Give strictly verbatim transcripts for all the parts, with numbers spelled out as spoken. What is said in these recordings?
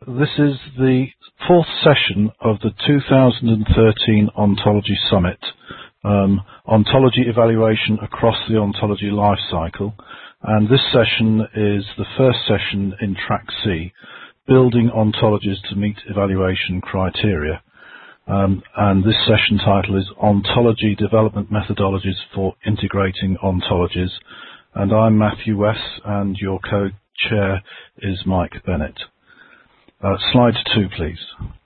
this is the fourth session of the two thousand thirteen Ontology Summit, um, Ontology Evaluation Across the Ontology Life Cycle, and this session is the first session in Track C, Building Ontologies to Meet Evaluation Criteria. Um, and this session title is Ontology Development Methodologies for Integrating Ontologies. And I'm Matthew Wess, and your co-chair is Mike Bennett. Uh, slide two, please.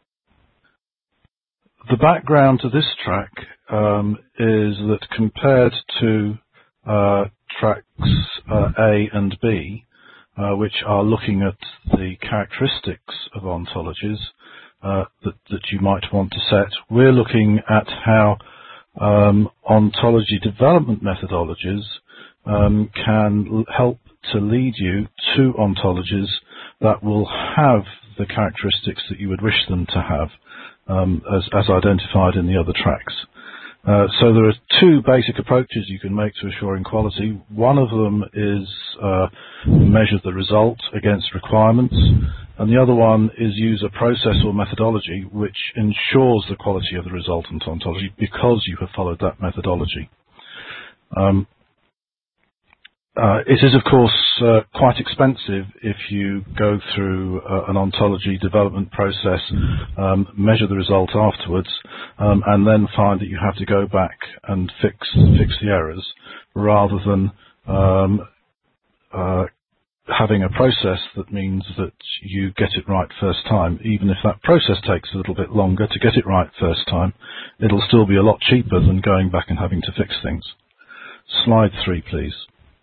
The background to this track um, is that compared to uh, tracks uh, A and B, uh, which are looking at the characteristics of ontologies uh, that, that you might want to set, we're looking at how um, ontology development methodologies um, can l- help to lead you to ontologies that will have the characteristics that you would wish them to have, um, as, as identified in the other tracks. Uh, so there are two basic approaches you can make to assuring quality. One of them is uh, measure the result against requirements, and the other one is use a process or methodology which ensures the quality of the resultant ontology because you have followed that methodology. Um, Uh, it is, of course, uh, quite expensive if you go through uh, an ontology development process, um, measure the result afterwards, um, and then find that you have to go back and fix fix the errors, rather than um, uh, having a process that means that you get it right first time. Even if that process takes a little bit longer to get it right first time, it'll still be a lot cheaper than going back and having to fix things. Slide three, please.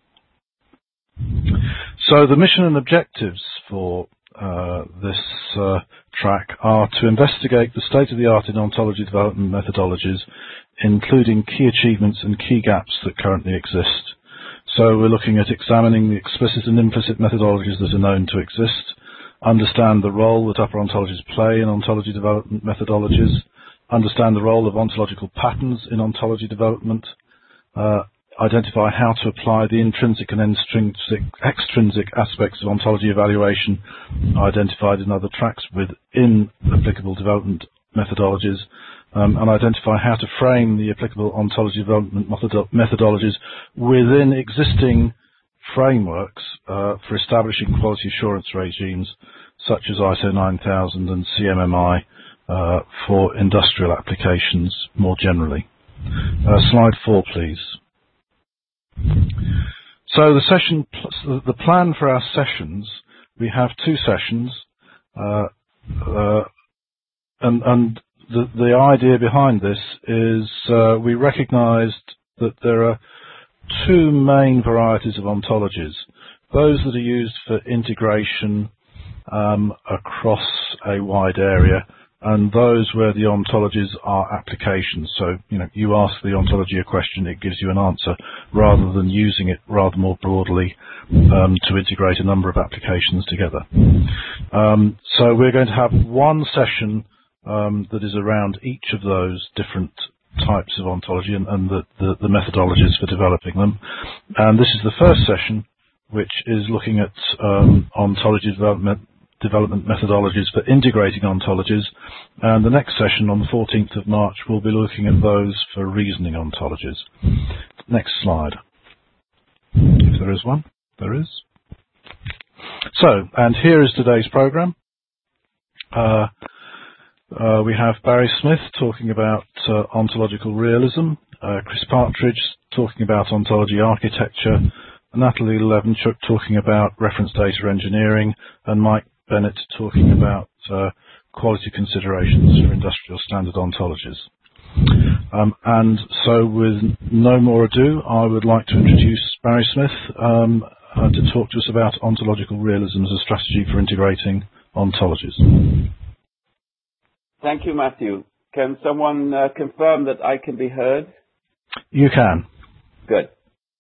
So the mission and objectives for uh, this uh, track are to investigate the state-of-the-art in ontology development methodologies, including key achievements and key gaps that currently exist. So we're looking at examining the explicit and implicit methodologies that are known to exist, understand the role that upper ontologies play in ontology development methodologies, understand the role of ontological patterns in ontology development, uh, identify how to apply the intrinsic and extrinsic, extrinsic aspects of ontology evaluation identified in other tracks within applicable development methodologies, um, and identify how to frame the applicable ontology development methodo- methodologies within existing frameworks uh, for establishing quality assurance regimes such as I S O nine thousand and C M M I uh, for industrial applications more generally. Uh, slide four, please. So the session, the plan for our sessions, we have two sessions, uh, uh, and, and the, the idea behind this is uh, we recognised that there are two main varieties of ontologies: those that are used for integration um, across a wide area, and those where the ontologies are applications. So, you know, you ask the ontology a question, it gives you an answer, rather than using it rather more broadly um, to integrate a number of applications together. Um, so we're going to have one session um, that is around each of those different types of ontology and, and the, the, the methodologies for developing them. And this is the first session, which is looking at um, ontology development development methodologies for integrating ontologies, and the next session on the fourteenth of March will be looking at those for reasoning ontologies. Next slide. If there is one, there is. So, and here is today's program. Uh, uh, we have Barry Smith talking about uh, ontological realism, uh, Chris Partridge talking about ontology architecture, Natalie Levenchuk talking about reference data engineering, and Mike Bennett talking about uh, quality considerations for industrial standard ontologies. Um, and so with no more ado, I would like to introduce Barry Smith um, uh, to talk to us about ontological realism as a strategy for integrating ontologies. Thank you, Matthew. Can someone uh, confirm that I can be heard? You can. Good.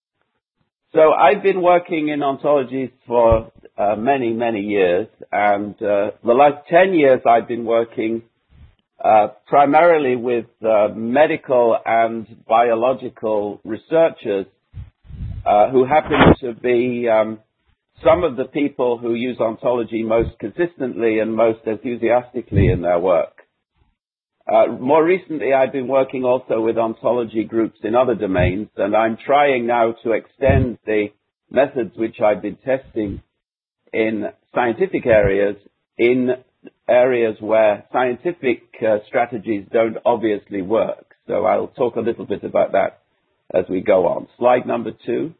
So I've been working in ontologies for uh, many, many years, and uh, the last ten years I've been working uh, primarily with uh, medical and biological researchers uh, who happen to be um, some of the people who use ontology most consistently and most enthusiastically in their work. Uh, more recently, I've been working also with ontology groups in other domains, and I'm trying now to extend the methods which I've been testing in scientific areas in areas where scientific uh, strategies don't obviously work. So I'll talk a little bit about that as we go on. Slide number two.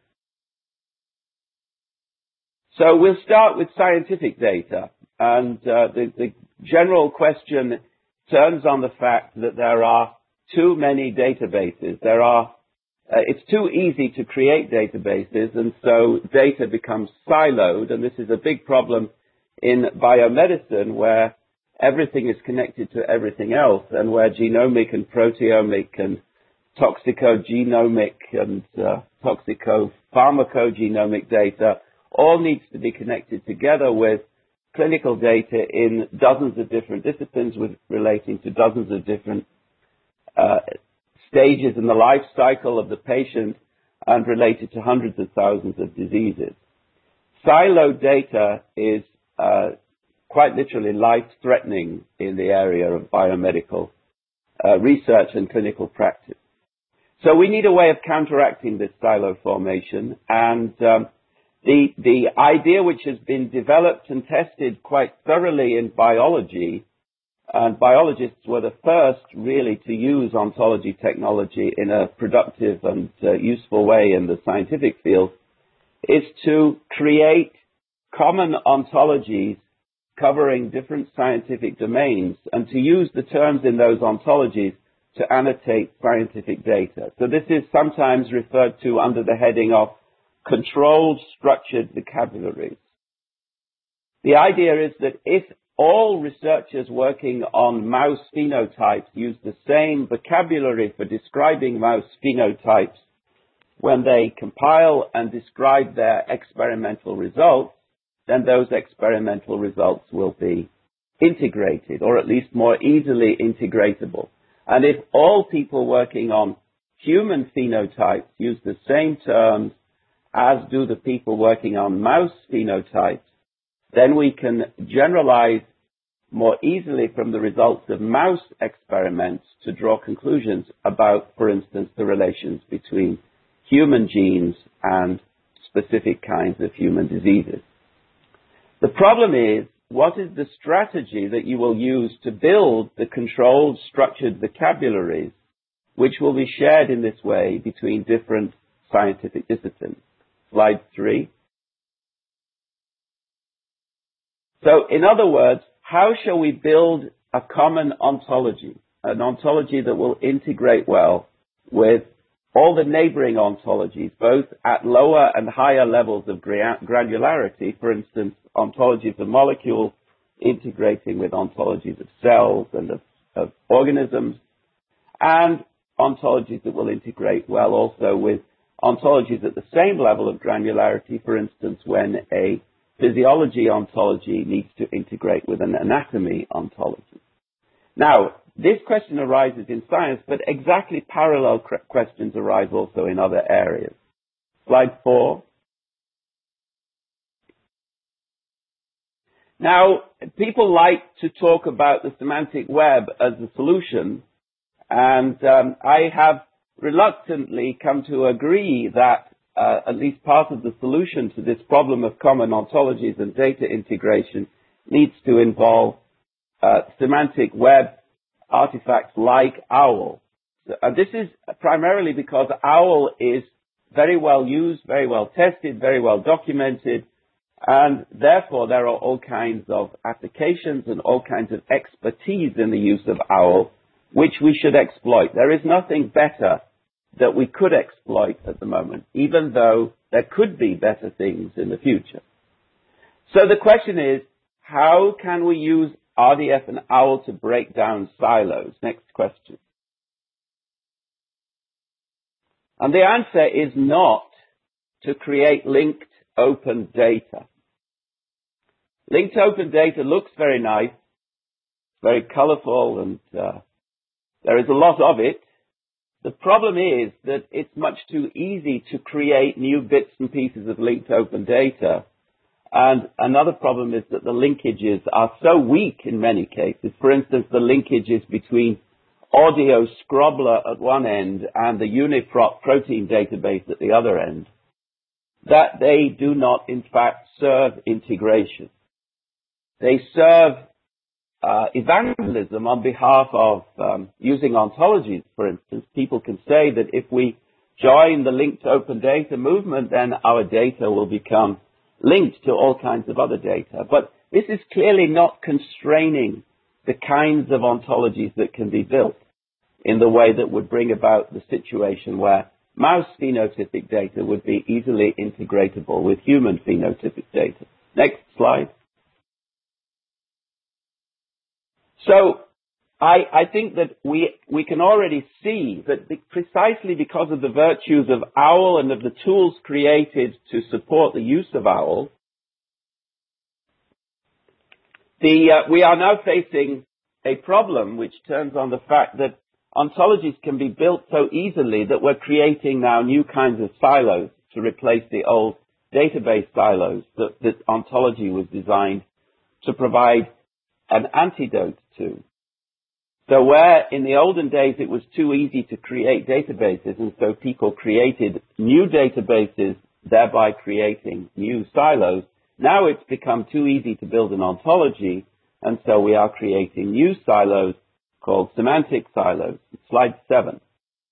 So we'll start with scientific data, and uh, the, the general question turns on the fact that there are too many databases. There are, uh, it's too easy to create databases, and so data becomes siloed, and this is a big problem in biomedicine where everything is connected to everything else, and where genomic and proteomic and toxicogenomic and uh, toxicopharmacogenomic data all needs to be connected together with clinical data in dozens of different disciplines with relating to dozens of different uh, stages in the life cycle of the patient and related to hundreds of thousands of diseases. Siloed data is uh, quite literally life-threatening in the area of biomedical uh, research and clinical practice. So we need a way of counteracting this silo formation, and um, the, the idea which has been developed and tested quite thoroughly in biology, and biologists were the first really to use ontology technology in a productive and uh, useful way in the scientific field, is to create common ontologies covering different scientific domains and to use the terms in those ontologies to annotate scientific data. So this is sometimes referred to under the heading of controlled structured vocabularies. The idea is that if all researchers working on mouse phenotypes use the same vocabulary for describing mouse phenotypes when they compile and describe their experimental results, then those experimental results will be integrated, or at least more easily integratable. And if all people working on human phenotypes use the same terms as do the people working on mouse phenotypes, then we can generalize more easily from the results of mouse experiments to draw conclusions about, for instance, the relations between human genes and specific kinds of human diseases. The problem is, what is the strategy that you will use to build the controlled, structured vocabularies which will be shared in this way between different scientific disciplines? Slide three. So, in other words, how shall we build a common ontology, an ontology that will integrate well with all the neighboring ontologies, both at lower and higher levels of granularity, for instance, ontologies of molecules integrating with ontologies of cells and of, of organisms, and ontologies that will integrate well also with ontologies at the same level of granularity, for instance, when a physiology ontology needs to integrate with an anatomy ontology. Now, this question arises in science, but exactly parallel questions arise also in other areas. Slide four. Now, people like to talk about the semantic web as a solution, and um, I have reluctantly come to agree that uh, at least part of the solution to this problem of common ontologies and data integration needs to involve uh, semantic web artifacts like OWL. Uh, this is primarily because OWL is very well used, very well tested, very well documented, and therefore there are all kinds of applications and all kinds of expertise in the use of OWL, which we should exploit. There is nothing better that we could exploit at the moment, even though there could be better things in the future. So the question is, how can we use R D F and OWL to break down silos? Next question. And the answer is not to create linked open data. Linked open data looks very nice, very colorful, and uh, there is a lot of it. The problem is that it's much too easy to create new bits and pieces of linked open data And another problem is that the linkages are so weak in many cases. For instance, the linkages between Audio Scrobbler at one end and the UniProt protein database at the other end, that they do not, in fact, serve integration. They serve uh, evangelism on behalf of um, using ontologies, for instance. People can say that if we join the linked open data movement, then our data will become linked to all kinds of other data. But this is clearly not constraining the kinds of ontologies that can be built in the way that would bring about the situation where mouse phenotypic data would be easily integratable with human phenotypic data. Next slide. So I, I think that we, we can already see that the, precisely because of the virtues of OWL and of the tools created to support the use of OWL, the, uh, we are now facing a problem which turns on the fact that ontologies can be built so easily that we're creating now new kinds of silos to replace the old database silos that, that ontology was designed to provide an antidote to. So where in the olden days it was too easy to create databases, and so people created new databases, thereby creating new silos, now it's become too easy to build an ontology, and so we are creating new silos called semantic silos. Slide seven.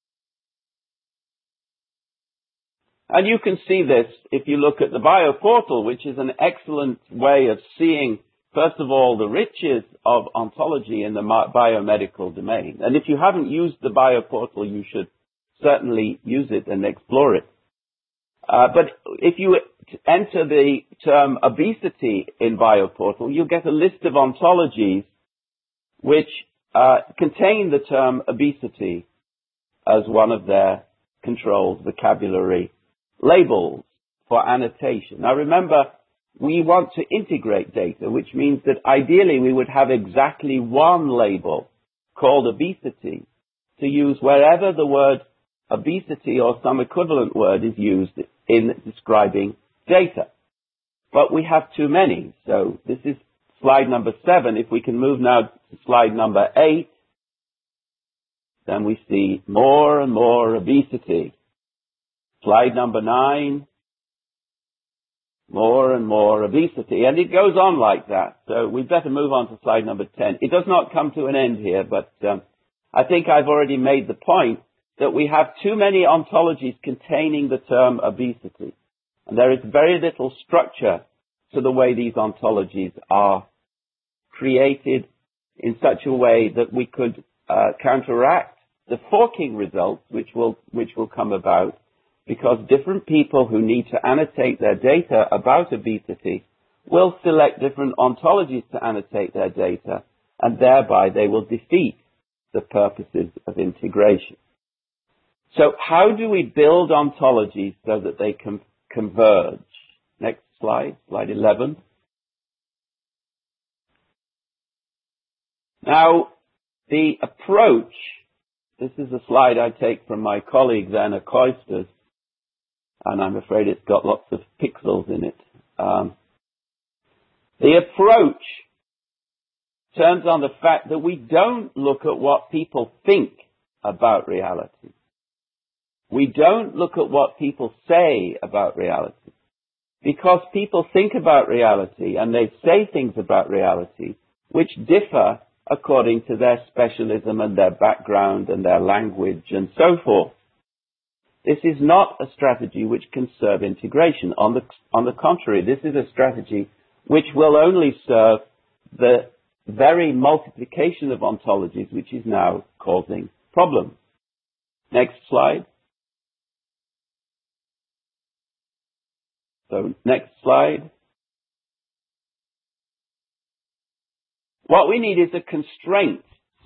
And you can see this if you look at the bioportal, which is an excellent way of seeing, first of all, the riches of ontology in the biomedical domain. And if you haven't used the bioportal, you should certainly use it and explore it. Uh, but if you enter the term obesity in bioportal, you'll get a list of ontologies which uh, contain the term obesity as one of their controlled vocabulary labels for annotation. Now remember, we want to integrate data, which means that ideally we would have exactly one label called obesity to use wherever the word obesity or some equivalent word is used in describing data. But we have too many. So this is slide number seven. If we can move now to slide number eight, then we see more and more obesity. Slide number nine, more and more obesity. And it goes on like that. So we'd better move on to slide number ten. It does not come to an end here, but um, I think I've already made the point that we have too many ontologies containing the term obesity. And there is very little structure to the way these ontologies are created in such a way that we could uh, counteract the forking results which will, which will come about, because different people who need to annotate their data about obesity will select different ontologies to annotate their data, and thereby they will defeat the purposes of integration. So how do we build ontologies so that they can converge? Next slide, slide eleven. Now, the approach, this is a slide I take from my colleague Werner Koisters, and I'm afraid it's got lots of pixels in it. Um, the approach turns on the fact that we don't look at what people think about reality. We don't look at what people say about reality. Because people think about reality and they say things about reality which differ according to their specialism and their background and their language and so forth. This is not a strategy which can serve integration. On the, on the contrary, this is a strategy which will only serve the very multiplication of ontologies which is now causing problems. Next slide. So, next slide. What we need is a constraint.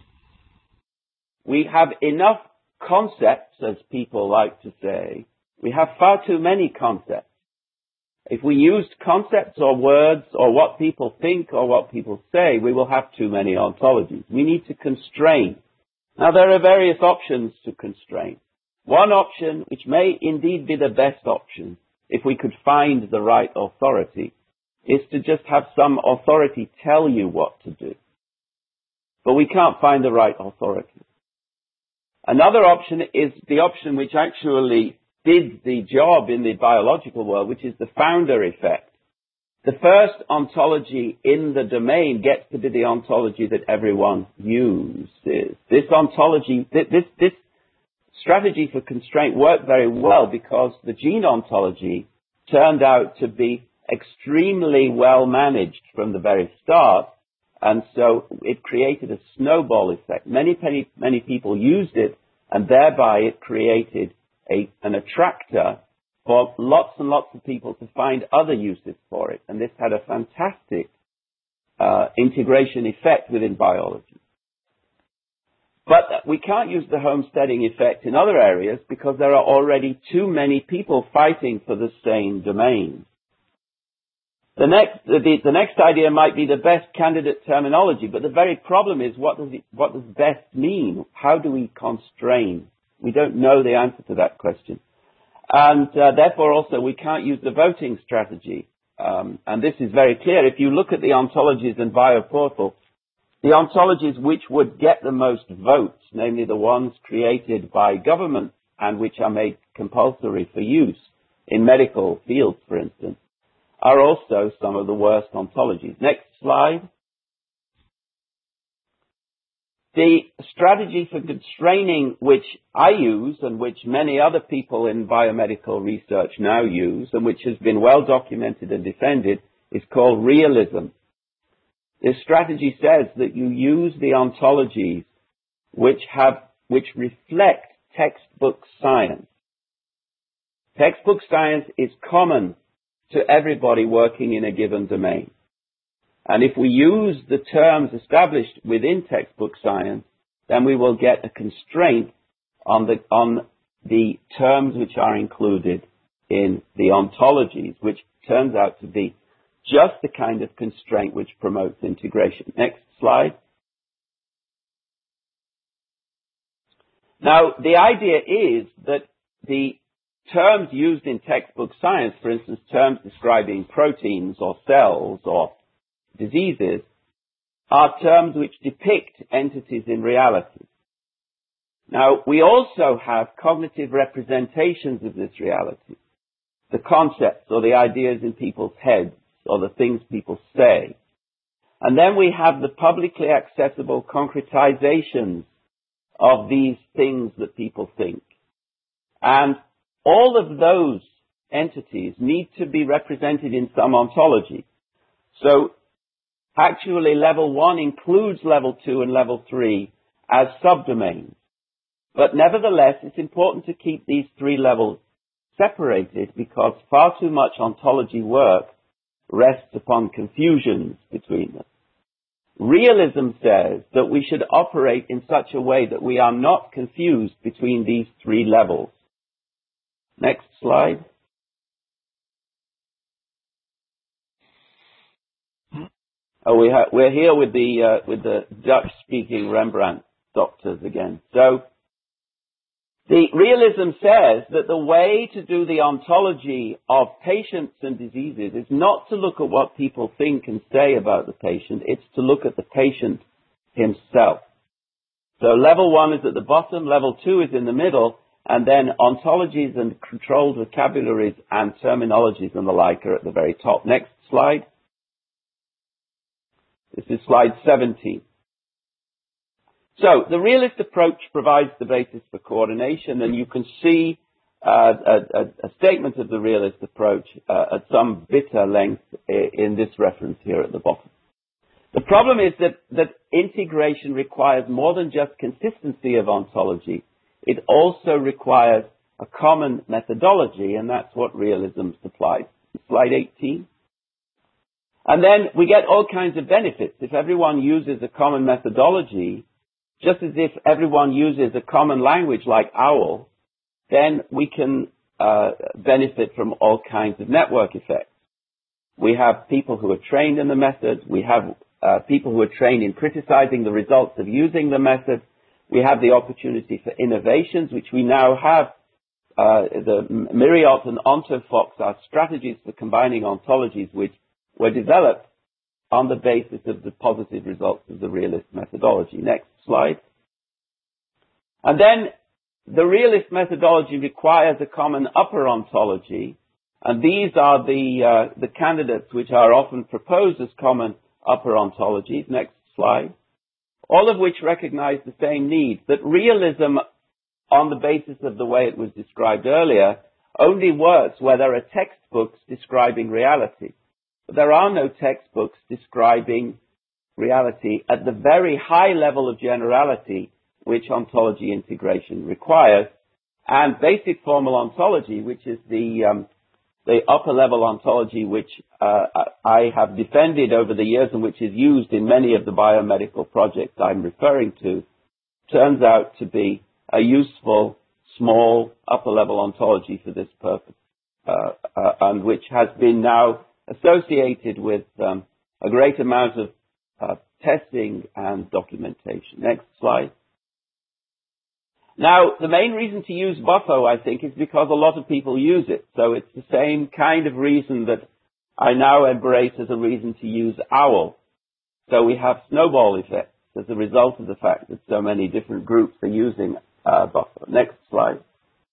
We have enough concepts, as people like to say. We have far too many concepts. If we used concepts or words or what people think or what people say, we will have too many ontologies. We need to constrain. Now, there are various options to constrain. One option, which may indeed be the best option, if we could find the right authority, is to just have some authority tell you what to do. But we can't find the right authority. Another option is the option which actually did the job in the biological world, which is the founder effect. The first ontology in the domain gets to be the ontology that everyone uses. This ontology, this, this strategy for constraint worked very well because the gene ontology turned out to be extremely well managed from the very start, and so it created a snowball effect. Many, many, many people used it, and thereby it created a, an attractor for lots and lots of people to find other uses for it. And this had a fantastic uh, integration effect within biology. But we can't use the homesteading effect in other areas because there are already too many people fighting for the same domain. The next, the, the next idea might be the best candidate terminology, but the very problem is what does it, what does best mean? How do we constrain? We don't know the answer to that question. And uh, therefore also we can't use the voting strategy. Um, and this is very clear. If you look at the ontologies in BioPortal, the ontologies which would get the most votes, namely the ones created by government and which are made compulsory for use in medical fields, for instance, are also some of the worst ontologies. Next slide. The strategy for constraining which I use and which many other people in biomedical research now use and which has been well documented and defended is called realism. This strategy says that you use the ontologies which have, which reflect textbook science. Textbook science is common to everybody working in a given domain. And if we use the terms established within textbook science, then we will get a constraint on the, on the terms which are included in the ontologies, which turns out to be just the kind of constraint which promotes integration. Next slide. Now, the idea is that the terms used in textbook science, for instance, terms describing proteins or cells or diseases, are terms which depict entities in reality. Now, we also have cognitive representations of this reality, the concepts or the ideas in people's heads or the things people say. And then we have the publicly accessible concretizations of these things that people think. And all of those entities need to be represented in some ontology. So actually level one includes level two and level three as subdomains. But nevertheless, it's important to keep these three levels separated because far too much ontology work rests upon confusions between them. Realism says that we should operate in such a way that we are not confused between these three levels. Next slide. Oh, we ha- we're here with the uh, with the Dutch-speaking Rembrandt doctors again. So the realism says that the way to do the ontology of patients and diseases is not to look at what people think and say about the patient. It's to look at the patient himself. So level one is at the bottom, level two is in the middle, and then ontologies and controlled vocabularies and terminologies and the like are at the very top. Next slide. This is slide seventeen. So the realist approach provides the basis for coordination, and you can see uh, a, a, a statement of the realist approach uh, at some bitter length in this reference here at the bottom. The problem is that, that integration requires more than just consistency of ontology. It also requires a common methodology, and that's what realism supplies. Slide eighteen. And then we get all kinds of benefits. If everyone uses a common methodology, just as if everyone uses a common language like OWL, then we can uh, benefit from all kinds of network effects. We have people who are trained in the method. We have uh, people who are trained in criticizing the results of using the method. We have the opportunity for innovations, which we now have. Uh, the Myriot and OntoFox are strategies for combining ontologies which were developed on the basis of the positive results of the realist methodology. Next slide. And then the realist methodology requires a common upper ontology, and these are the, uh, the candidates which are often proposed as common upper ontologies. Next slide. All of which recognize the same need, that realism on the basis of the way it was described earlier only works where there are textbooks describing reality. But there are no textbooks describing reality at the very high level of generality which ontology integration requires. And basic formal ontology, which is the um, the upper level ontology which uh, I have defended over the years and which is used in many of the biomedical projects I'm referring to, turns out to be a useful, small, upper level ontology for this purpose, uh, uh, and which has been now associated with um, a great amount of uh, testing and documentation. Next slide. Now, the main reason to use Buffo, I think, is because a lot of people use it. So it's the same kind of reason that I now embrace as a reason to use OWL. So we have snowball effects as a result of the fact that so many different groups are using uh, Buffo. Next slide.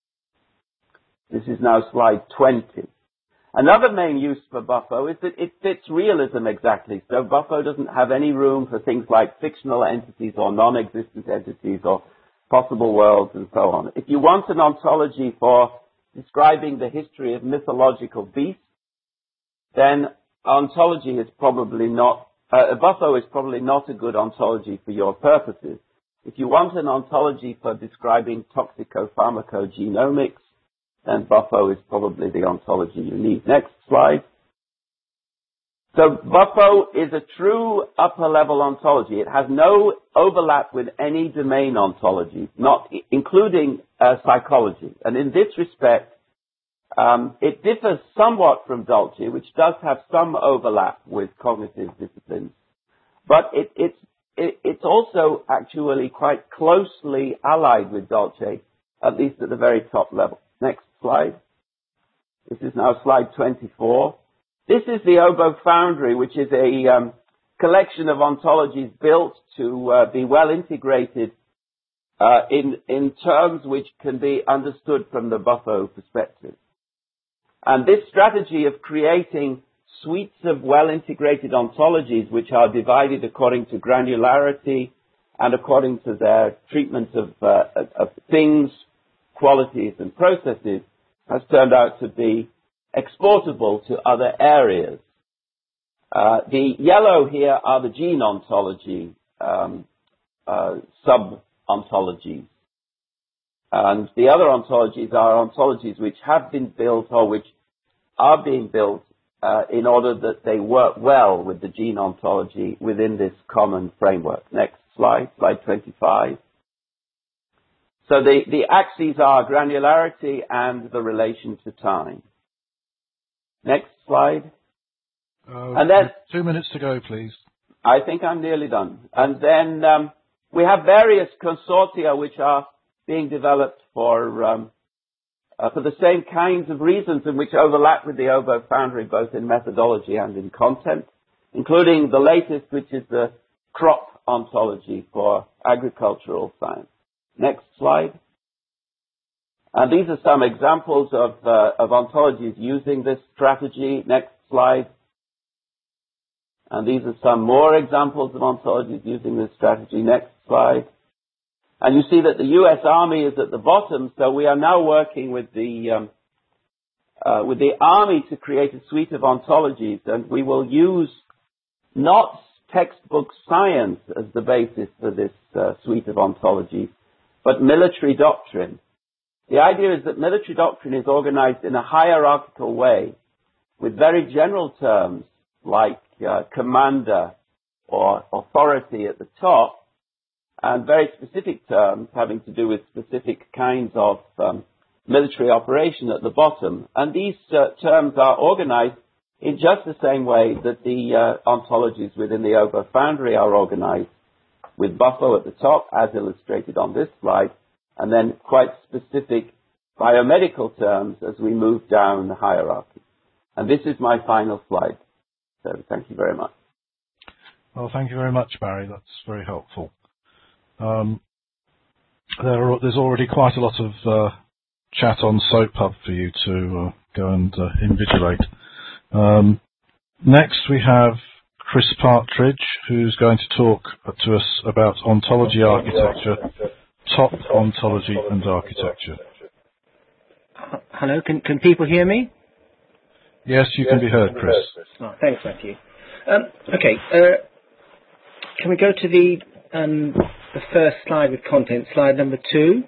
This is now slide twenty. Another main use for Buffo is that it fits realism exactly. So Buffo doesn't have any room for things like fictional entities or non-existent entities or possible worlds and so on. If you want an ontology for describing the history of mythological beasts, then ontology is probably not, uh, Buffo is probably not a good ontology for your purposes. If you want an ontology for describing toxicopharmacogenomics, then Buffo is probably the ontology you need. Next slide. So Buffo is a true upper-level ontology. It has no overlap with any domain ontology, not including uh, psychology. And in this respect, um, it differs somewhat from Dolce, which does have some overlap with cognitive disciplines. But it, it's, it, it's also actually quite closely allied with Dolce, at least at the very top level. Next slide. This is now slide twenty-four. This is the Obo Foundry, which is a um, collection of ontologies built to uh, be well integrated uh, in, in terms which can be understood from the Buffo perspective. And this strategy of creating suites of well-integrated ontologies which are divided according to granularity and according to their treatment of, uh, of things, qualities, and processes has turned out to be exportable to other areas. Uh, the yellow here are the gene ontology um, uh, sub-ontologies. And the other ontologies are ontologies which have been built or which are being built uh, in order that they work well with the gene ontology within this common framework. Next slide, slide twenty-five. So the, the axes are granularity and the relation to time. Next slide. Uh, and then two minutes to go, please. I think I'm nearly done. And then um, we have various consortia which are being developed for um, uh, for the same kinds of reasons and which overlap with the Obo Foundry both in methodology and in content, including the latest, which is the crop ontology for agricultural science. Next slide. And these are some examples of, uh, of ontologies using this strategy. Next slide. And these are some more examples of ontologies using this strategy. Next slide. And you see that the U S Army is at the bottom, so we are now working with the, um, uh, with the Army to create a suite of ontologies, and we will use not textbook science as the basis for this uh, suite of ontologies, but military doctrine. The idea is that military doctrine is organized in a hierarchical way with very general terms like uh, commander or authority at the top and very specific terms having to do with specific kinds of um, military operation at the bottom. And these uh, terms are organized in just the same way that the uh, ontologies within the Obo Foundry are organized, with Buffo at the top, as illustrated on this slide, and then quite specific biomedical terms as we move down the hierarchy. And this is my final slide. So thank you very much. Well, thank you very much, Barry. That's very helpful. Um, there are, there's already quite a lot of uh, chat on SoapHub for you to uh, go and uh, invigilate. Um, next, we have Chris Partridge, who's going to talk to us about ontology architecture, top ontology and architecture. Hello, can can people hear me? Yes, you can be heard, Chris. Oh, thanks, Matthew. Um, okay, uh, can we go to the um, the first slide with content, slide number two?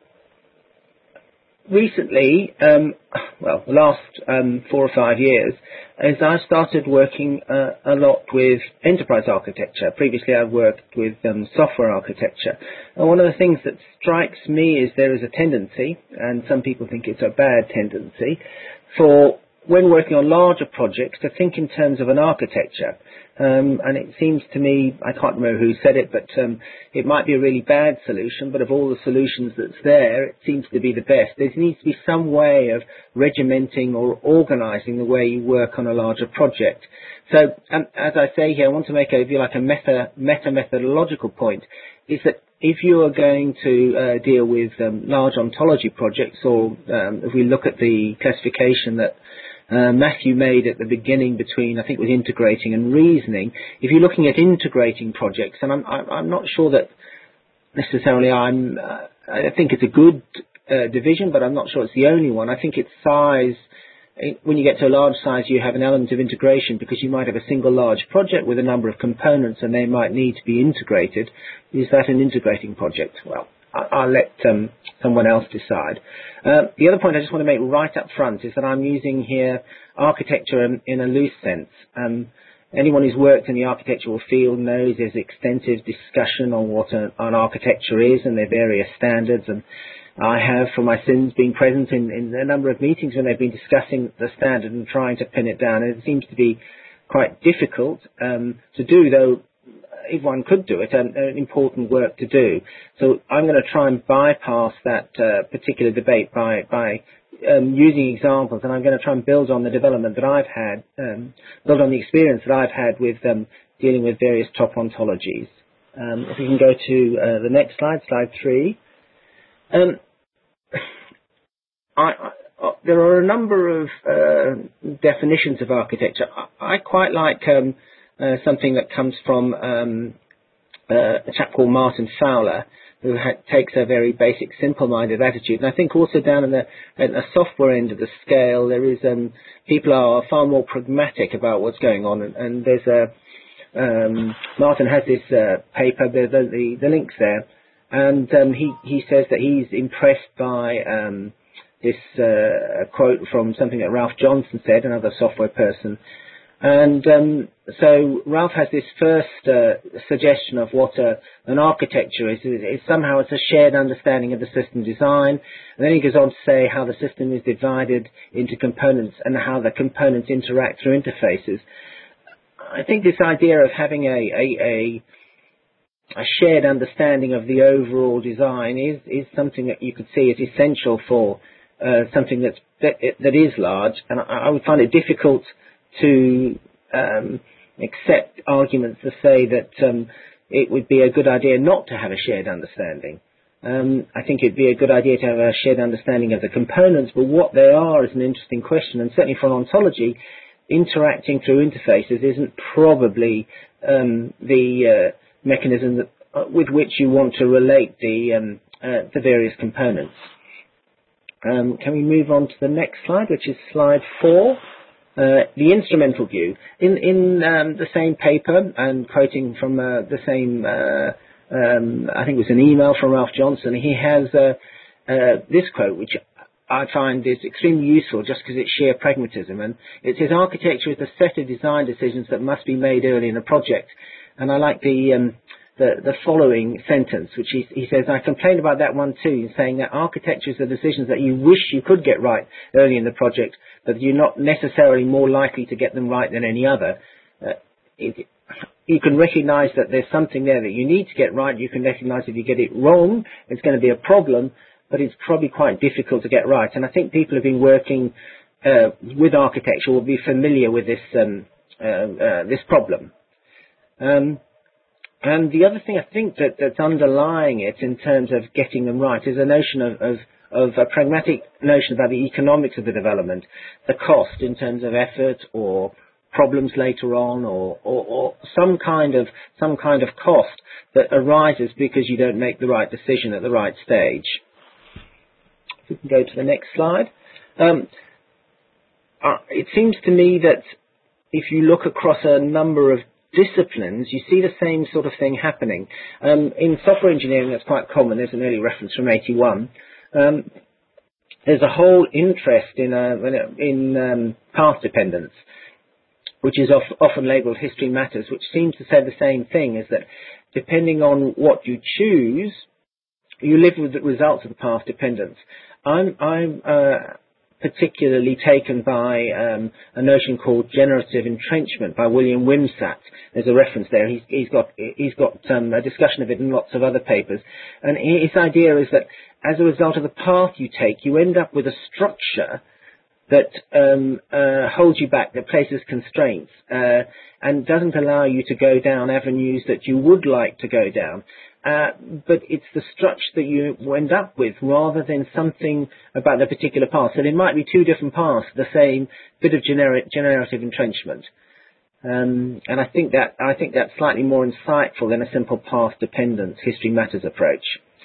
Recently, um, well, the last um, four or five years, as I've started working uh, a lot with enterprise architecture. Previously, I've worked with um, software architecture. And one of the things that strikes me is there is a tendency, and some people think it's a bad tendency, for when working on larger projects to think in terms of an architecture. Um, and it seems to me, I can't remember who said it, but um, it might be a really bad solution, but of all the solutions that's there, it seems to be the best. There needs to be some way of regimenting or organising the way you work on a larger project. So, um, as I say here, I want to make a, if you like, a meta, meta-methodological point, is that if you are going to uh, deal with um, large ontology projects, or um, if we look at the classification that Uh, Matthew made at the beginning between, I think it was integrating and reasoning. If you're looking at integrating projects, and I'm, I'm, I'm not sure that necessarily I'm, uh, I think it's a good uh, division, but I'm not sure it's the only one. I think it's size. When you get to a large size, you have an element of integration because you might have a single large project with a number of components and they might need to be integrated. Is that an integrating project? Well, I'll let um, someone else decide. Uh, the other point I just want to make right up front is that I'm using here architecture in, in a loose sense. Um, anyone who's worked in the architectural field knows there's extensive discussion on what a, an architecture is and their various standards. And I have, for my sins, been present in, in a number of meetings when they've been discussing the standard and trying to pin it down. And it seems to be quite difficult um, to do, though if one could do it, an, an important work to do. So I'm going to try and bypass that uh, particular debate by, by um, using examples, and I'm going to try and build on the development that I've had, um, build on the experience that I've had with um, dealing with various top ontologies. Um, if we can go to uh, the next slide, slide three. Um, I, I, there are a number of uh, definitions of architecture. I, I quite like um, Uh, something that comes from um, uh, a chap called Martin Fowler, who ha- takes a very basic, simple-minded attitude. And I think also down in the, in the software end of the scale, there is um, people are far more pragmatic about what's going on. And, and there's a um, Martin has this uh, paper, the, the, the, the links there, and um, he he says that he's impressed by um, this uh, quote from something that Ralph Johnson said, another software person. And um, so Ralph has this first uh, suggestion of what a, an architecture is. It, it. Somehow it's a shared understanding of the system design. And then he goes on to say how the system is divided into components and how the components interact through interfaces. I think this idea of having a, a, a, a shared understanding of the overall design is, is something that you could see is essential for uh, something that's, that, that is large. And I, I would find it difficult to um, accept arguments to say that um, it would be a good idea not to have a shared understanding. Um, I think it'd be a good idea to have a shared understanding of the components, but what they are is an interesting question. And certainly for an ontology, interacting through interfaces isn't probably um, the uh, mechanism that, uh, with which you want to relate the, um, uh, the various components. Um, can we move on to the next slide, which is slide four? Uh, the instrumental view. In, in um, the same paper, and quoting from uh, the same, uh, um, I think it was an email from Ralph Johnson, he has uh, uh, this quote, which I find is extremely useful just because it's sheer pragmatism. And it says, architecture is a set of design decisions that must be made early in a project. And I like the um, the, the following sentence, which he, he says, I complain about that one too, saying that architecture is the decisions that you wish you could get right early in the project, but you're not necessarily more likely to get them right than any other. Uh, it, you can recognize that there's something there that you need to get right. You can recognize if you get it wrong, it's going to be a problem, but it's probably quite difficult to get right. And I think people who have been working uh, with architecture will be familiar with this um, uh, uh, this problem. Um, and the other thing I think that, that's underlying it in terms of getting them right is a notion of, of, of a pragmatic notion about the economics of the development, the cost in terms of effort or problems later on, or, or, or some kind of some kind of cost that arises because you don't make the right decision at the right stage. If we can go to the next slide. Um, uh, it seems to me that if you look across a number of disciplines, you see the same sort of thing happening. Um, in software engineering, that's quite common. There's an early reference from eighty-one. Um, there's a whole interest in, uh, in um, path dependence, which is of, often labelled history matters, which seems to say the same thing, is that depending on what you choose, you live with the results of the path dependence. I'm, I'm uh, particularly taken by um, a notion called generative entrenchment by William Wimsatt. There's a reference there. He's, he's got, he's got um, a discussion of it in lots of other papers. And his idea is that as a result of the path you take, you end up with a structure that um, uh, holds you back, that places constraints, uh, and doesn't allow you to go down avenues that you would like to go down. Uh, but it's the structure that you end up with rather than something about the particular path. So there might be two different paths, the same bit of generic, generative entrenchment. Um, and I think that I think that's slightly more insightful than a simple path dependence, history matters approach.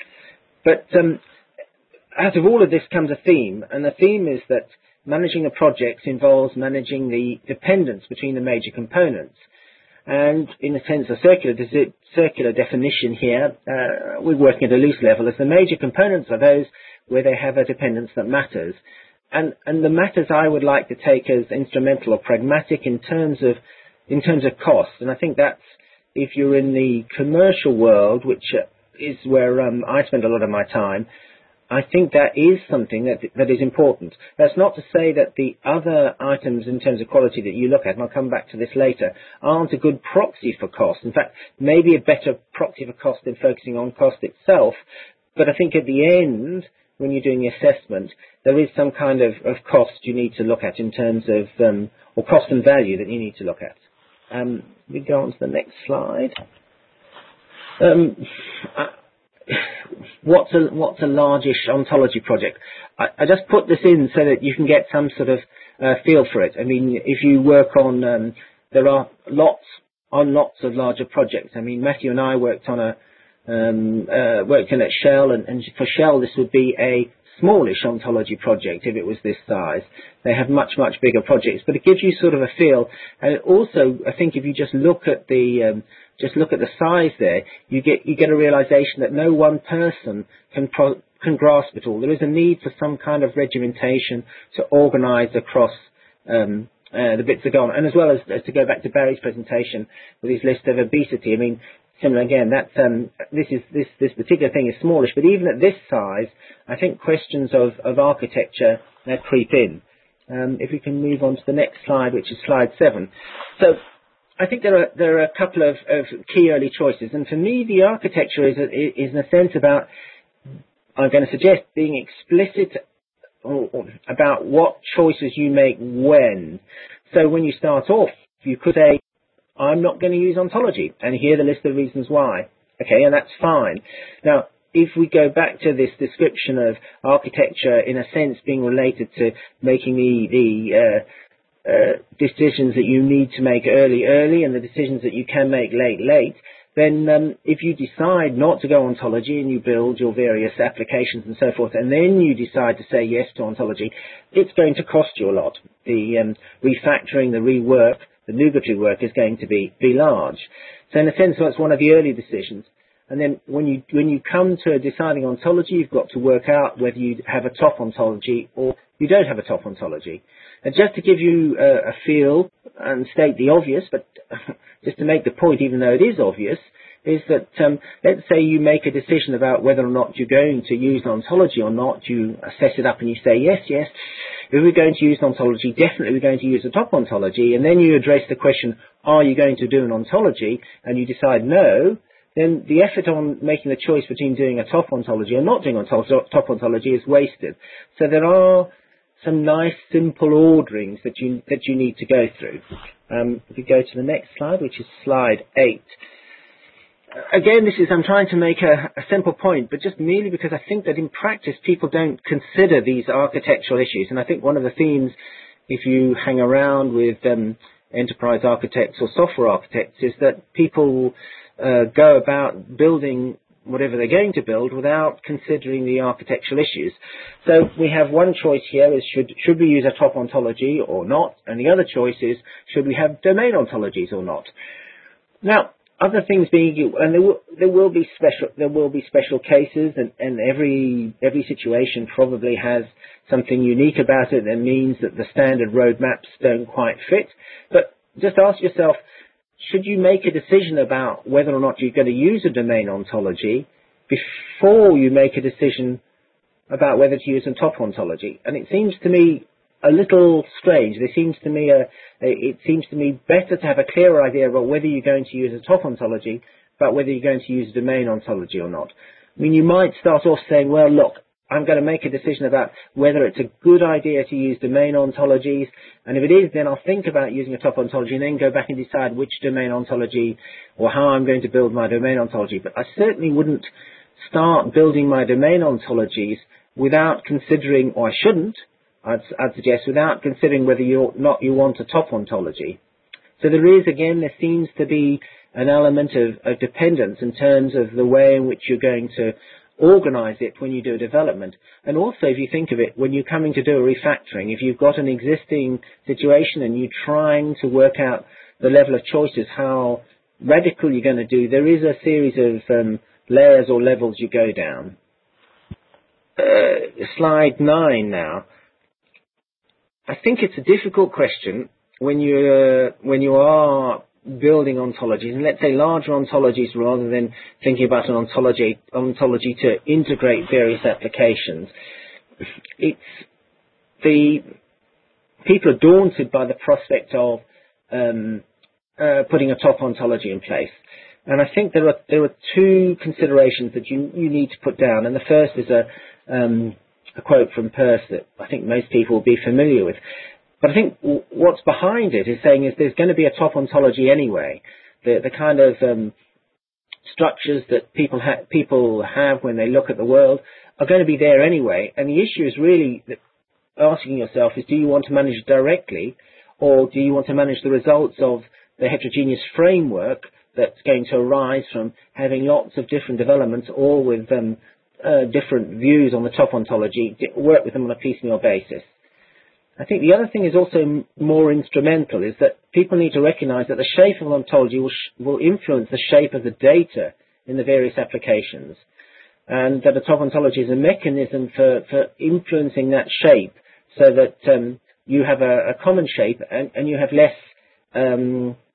But um, out of all of this comes a theme, and the theme is that managing a project involves managing the dependence between the major components. And in a sense, a circular, circular definition here, uh, we're working at a loose level, as the major components are those where they have a dependence that matters. And, and the matters I would like to take as instrumental or pragmatic in terms of, in terms of cost. And I think that's, if you're in the commercial world, which is where um, I spend a lot of my time, I think that is something that that is important. That's not to say that the other items in terms of quality that you look at, and I'll come back to this later, aren't a good proxy for cost. In fact, maybe a better proxy for cost than focusing on cost itself. But I think at the end, when you're doing the assessment, there is some kind of, of cost you need to look at in terms of, um, or cost and value that you need to look at. Um, we go on to the next slide. Um, I, What's a what's a largish ontology project? I, I just put this in so that you can get some sort of uh, feel for it. I mean, if you work on, um, there are lots on lots of larger projects. I mean, Matthew and I worked on a um, uh, worked in at Shell, and, and for Shell this would be a smallish ontology project if it was this size. They have much much bigger projects, but it gives you sort of a feel. And it also, I think, if you just look at the um, Just look at the size there, you get you get a realization that no one person can pro, can grasp it all. There is a need for some kind of regimentation to organize across um, uh, the bits that go on. And as well as, as to go back to Barry's presentation with his list of obesity, I mean, similar again, that's, um, this, is, this, this particular thing is smallish, but even at this size, I think questions of, of architecture uh, creep in. Um, if we can move on to the next slide, which is slide seven. So, I think there are there are a couple of, of key early choices, and for me, the architecture is a, is in a sense about, I'm going to suggest, being explicit about what choices you make when. So when you start off, you could say, I'm not going to use ontology, and here are the list of reasons why. Okay, and that's fine. Now, if we go back to this description of architecture, in a sense, being related to making the the uh, Uh, decisions that you need to make early, early, and the decisions that you can make late, late, then um, if you decide not to go ontology and you build your various applications and so forth, and then you decide to say yes to ontology, it's going to cost you a lot. The um, refactoring, the rework, the nugatory work is going to be, be large. So in a sense, that's one of the early decisions. And then when you when you come to deciding ontology, you've got to work out whether you have a top ontology or you don't have a top ontology. And just to give you uh, a feel and state the obvious, but just to make the point, even though it is obvious, is that um, let's say you make a decision about whether or not you're going to use ontology or not. You assess it up and you say, yes, yes, if we're going to use ontology, definitely we're going to use a top ontology. And then you address the question, are you going to do an ontology? And you decide no. Then the effort on making the choice between doing a top ontology or not doing a top ontology is wasted. So there are some nice, simple orderings that you that you need to go through. Um, if we go to the next slide, which is slide eight. Again, this is, I'm trying to make a, a simple point, but just merely because I think that in practice people don't consider these architectural issues. And I think one of the themes, if you hang around with um, enterprise architects or software architects, is that people uh, go about building whatever they're going to build without considering the architectural issues. So we have one choice here is should, should we use a top ontology or not? And the other choice is should we have domain ontologies or not? Now, other things being, and there will, there will be special, there will be special cases, and, and every every situation probably has something unique about it that means that the standard roadmaps don't quite fit. But just ask yourself, should you make a decision about whether or not you're going to use a domain ontology before you make a decision about whether to use a top ontology? And it seems to me a little strange. There seems to me a, it seems to me better to have a clearer idea about whether you're going to use a top ontology, but whether you're going to use a domain ontology or not. I mean, you might start off saying, well, look, I'm going to make a decision about whether it's a good idea to use domain ontologies, and if it is, then I'll think about using a top ontology and then go back and decide which domain ontology or how I'm going to build my domain ontology. But I certainly wouldn't start building my domain ontologies without considering, or I shouldn't, I'd, I'd suggest, without considering whether you not you want a top ontology. So there is, again, there seems to be an element of, of dependence in terms of the way in which you're going to organize it when you do a development. And also, if you think of it, when you're coming to do a refactoring, if you've got an existing situation and you're trying to work out the level of choices, how radical you're going to do, there is a series of um, layers or levels you go down. Uh, slide nine now. I think it's a difficult question when you when you are building ontologies, and let's say larger ontologies rather than thinking about an ontology ontology to integrate various applications. It's the people are daunted by the prospect of um, uh, putting a top ontology in place, and I think there are there are two considerations that you you need to put down, and the first is a um, a quote from Peirce that I think most people will be familiar with. But I think w- what's behind it is saying is there's going to be a top ontology anyway. The, the kind of um, structures that people, ha- people have when they look at the world are going to be there anyway. And the issue is really that asking yourself is, do you want to manage it directly, or do you want to manage the results of the heterogeneous framework that's going to arise from having lots of different developments, all with um, Uh, different views on the top ontology, work with them on a piecemeal basis. I think the other thing is also m- more instrumental, is that people need to recognize that the shape of an ontology will, sh- will influence the shape of the data in the various applications, and that a top ontology is a mechanism for, for influencing that shape so that um, you have a, a common shape and, and you have less, um,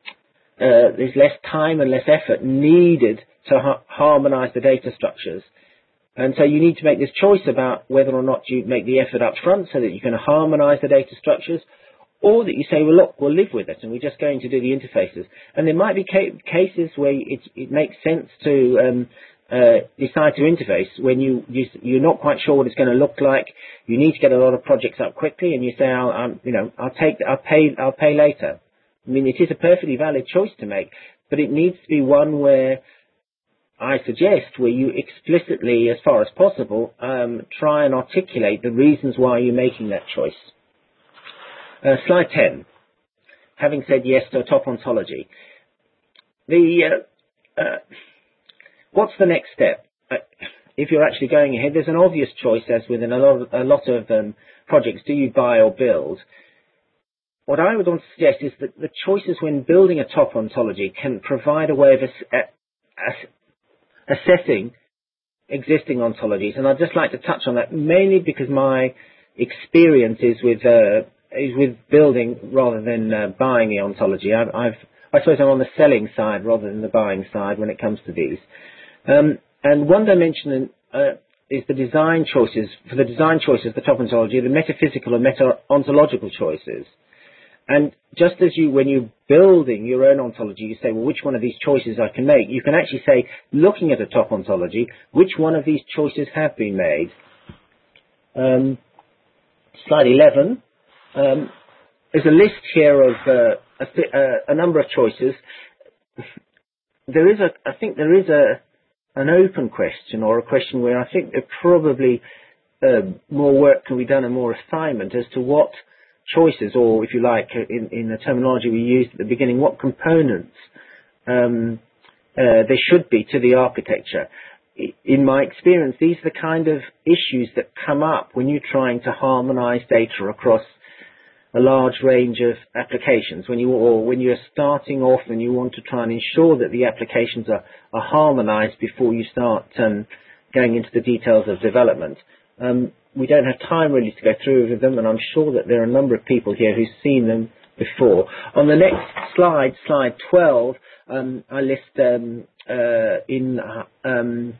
uh, there's less time and less effort needed to ha- harmonize the data structures. And so you need to make this choice about whether or not you make the effort up front so that you can harmonize the data structures, or that you say, well, look, we'll live with it and we're just going to do the interfaces. And there might be ca- cases where it, it makes sense to um, uh, decide to interface when you, you, you're not quite sure what it's going to look like. You need to get a lot of projects up quickly, and you say, I'll, um, you know, I'll take, I'll pay, I'll pay later. I mean, it is a perfectly valid choice to make, but it needs to be one where I suggest where you explicitly, as far as possible, um, try and articulate the reasons why you're making that choice. Uh, slide ten. Having said yes to a top ontology, the uh, uh, what's the next step? Uh, if you're actually going ahead, there's an obvious choice, as within a lot of, a lot of um, projects: do you buy or build? What I would want to suggest is that the choices when building a top ontology can provide a way of ass- ass- assessing existing ontologies, and I'd just like to touch on that, mainly because my experience is with uh, is with building rather than uh, buying the ontology. I've, I've I suppose I'm on the selling side rather than the buying side when it comes to these. Um, and one dimension uh, is the design choices. For the design choices, the top ontology, the metaphysical and meta-ontological choices. And just as you, when you're building your own ontology, you say, well, which one of these choices I can make? You can actually say, looking at a top ontology, which one of these choices have been made? Um, slide eleven. Um, there's a list here of uh, a, uh, a number of choices. There is a, I think there is a an open question, or a question where I think there probably uh, more work can be done and more refinement as to what choices, or if you like, in, in the terminology we used at the beginning, what components um, uh, there should be to the architecture. In my experience, these are the kind of issues that come up when you're trying to harmonize data across a large range of applications, when you or when you're starting off and you want to try and ensure that the applications are, are harmonized before you start um, going into the details of development. Um, we don't have time really to go through with them, and I'm sure that there are a number of people here who've seen them before. On the next slide, slide twelve, um, I list um, uh, in uh, um,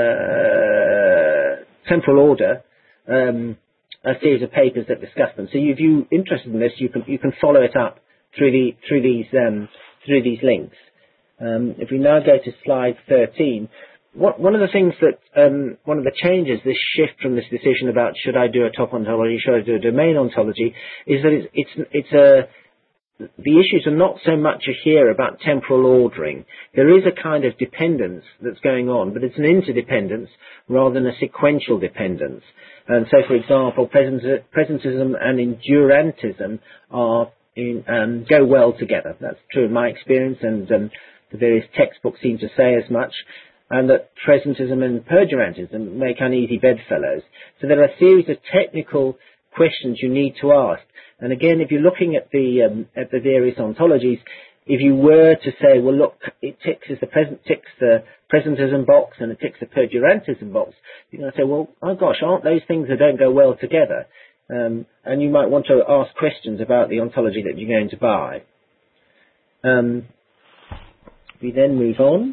uh, temporal order um, a series of papers that discuss them. So if you're interested in this, you can you can follow it up through the through these um, through these links. Um, if we now go to slide thirteen, what, one of the things that um, one of the changes, this shift from this decision about should I do a top ontology, should I do a domain ontology, is that it's it's it's a the issues are not so much here about temporal ordering. There is a kind of dependence that's going on, but it's an interdependence rather than a sequential dependence. And so, for example, presentism and endurantism are in, um, go well together. That's true in my experience, and um, the various textbooks seem to say as much. And that presentism and perdurantism make uneasy bedfellows. So there are a series of technical questions you need to ask. And again, if you're looking at the um, at the various ontologies, if you were to say, well, look, it ticks the present ticks the presentism box and it ticks the perdurantism box, you're going to say, well, oh gosh, aren't those things that don't go well together? Um, and you might want to ask questions about the ontology that you're going to buy. Um, we then move on.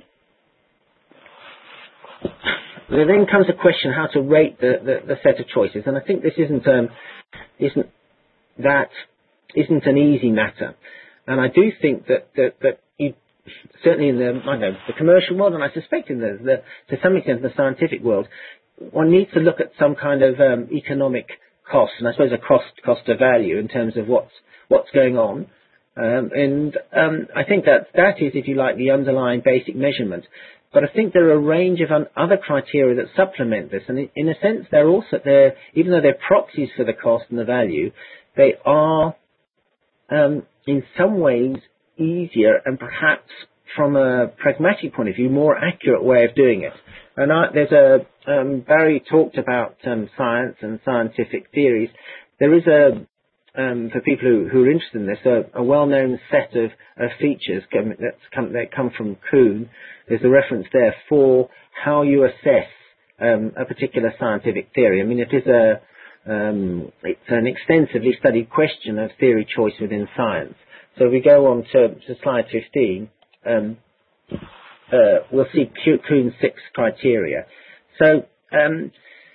There then comes a question how to rate the, the, the set of choices, and I think this isn't um, isn't that isn't an easy matter. And I do think that that, that you, certainly in the I know the commercial world, and I suspect in the, the to some extent in the scientific world, one needs to look at some kind of um, economic cost, and I suppose a cost cost of value in terms of what's what's going on. Um, and um, I think that that is, if you like, the underlying basic measurement. But I think there are a range of other criteria that supplement this, and in a sense, they're also they're even though they're proxies for the cost and the value, they are um, in some ways easier and perhaps from a pragmatic point of view more accurate way of doing it. And I, there's a um, Barry talked about um, science and scientific theories. There is a Um, for people who, who are interested in this, a, a well-known set of, of features come, that's come, that come from Kuhn. There's a reference there for how you assess um, a particular scientific theory. I mean, it is a um, it's an extensively studied question of theory choice within science. So if we go on to, to slide fifteen, um, uh, we'll see Kuhn's six criteria. So um,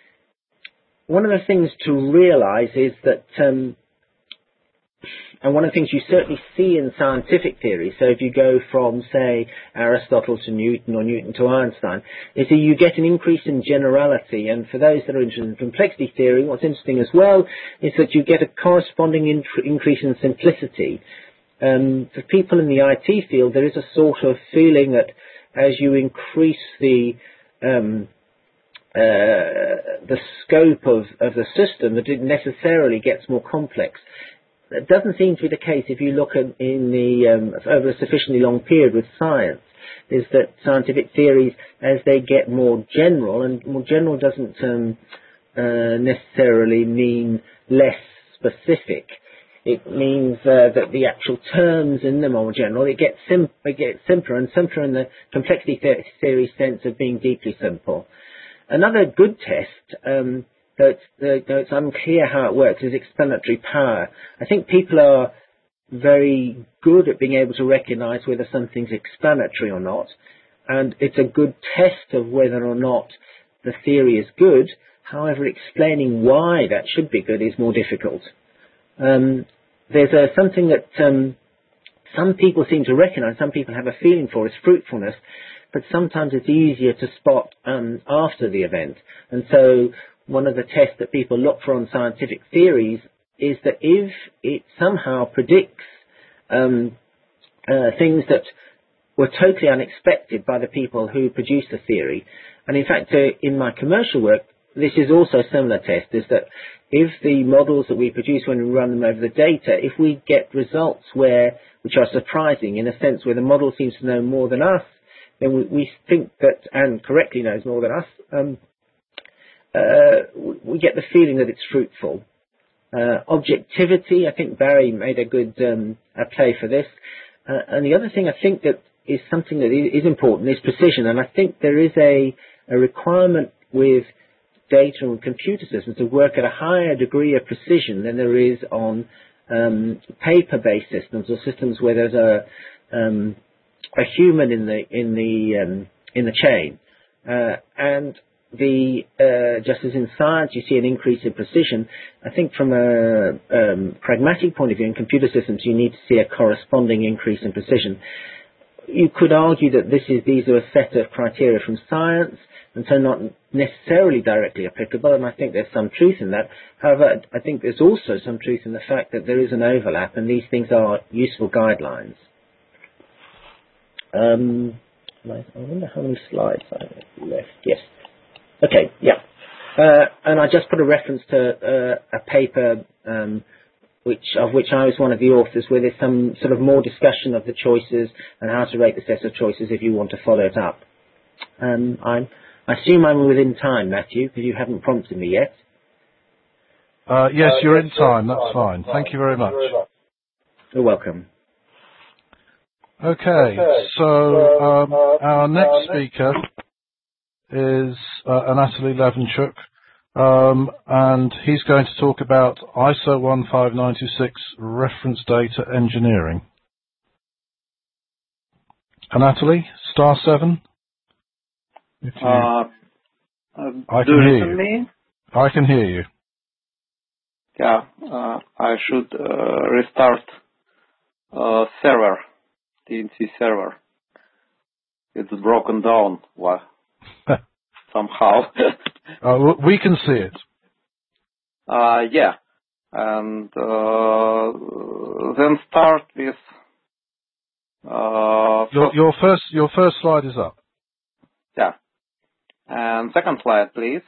one of the things to realise is that um, And one of the things you certainly see in scientific theory, so if you go from, say, Aristotle to Newton or Newton to Einstein, is that you get an increase in generality. And for those that are interested in complexity theory, what's interesting as well is that you get a corresponding in- increase in simplicity. Um, for people in the I T field, there is a sort of feeling that as you increase the um, uh, the scope of, of the system, that it necessarily gets more complex. That doesn't seem to be the case if you look at in the um, over a sufficiently long period with science, is that scientific theories, as they get more general, and more general doesn't um, uh, necessarily mean less specific. It means uh, that the actual terms in them are more general. It gets, sim- it gets simpler and simpler in the complexity theory sense of being deeply simple. Another good test, um, though it's, though it's unclear how it works, is explanatory power. I think people are very good at being able to recognize whether something's explanatory or not, and it's a good test of whether or not the theory is good. However, explaining why that should be good is more difficult. Um, there's a, something that um, some people seem to recognize, some people have a feeling for, is fruitfulness, but sometimes it's easier to spot um, after the event. And so one of the tests that people look for on scientific theories is that if it somehow predicts um, uh, things that were totally unexpected by the people who produced the theory, and in fact, uh, in my commercial work, this is also a similar test, is that if the models that we produce when we run them over the data, if we get results where which are surprising, in a sense where the model seems to know more than us, then we, we think that, and correctly knows more than us, um, uh, we, we get the feeling that it's fruitful. Uh, objectivity, I think Barry made a good um, a play for this. Uh, and the other thing I think that is something that is important is precision. And I think there is a, a requirement with data and computer systems to work at a higher degree of precision than there is on um, paper-based systems or systems where there's a um, a human in the in the um, in the chain. Uh, and the uh, just as in science you see an increase in precision, I think from a um, pragmatic point of view in computer systems you need to see a corresponding increase in precision. You could argue that this is these are a set of criteria from science, and so not necessarily directly applicable, and I think there's some truth in that. However, I think there's also some truth in the fact that there is an overlap, and these things are useful guidelines. Um, I wonder how many slides I have left. Yes. Okay, yeah. Uh, and I just put a reference to uh, a paper um, which of which I was one of the authors, where there's some sort of more discussion of the choices and how to rate the set of choices if you want to follow it up. Um, I'm, I assume I'm within time, Matthew, because you haven't prompted me yet. Uh, yes, you're in time. That's fine. Thank you very much. You're welcome. Okay, so um, our next speaker is uh, Anatoly Levenchuk, um, and he's going to talk about I S O one five nine two six reference data engineering. Anatoly, star seven. If you, uh, uh, I do can you hear listen you. me? I can hear you. Yeah, uh, I should uh, restart uh, server, T N C server. It's broken down well, somehow. uh, we can see it. Uh, yeah, and uh, then start with uh, Your, your first your first slide is up. Yeah, and second slide, please.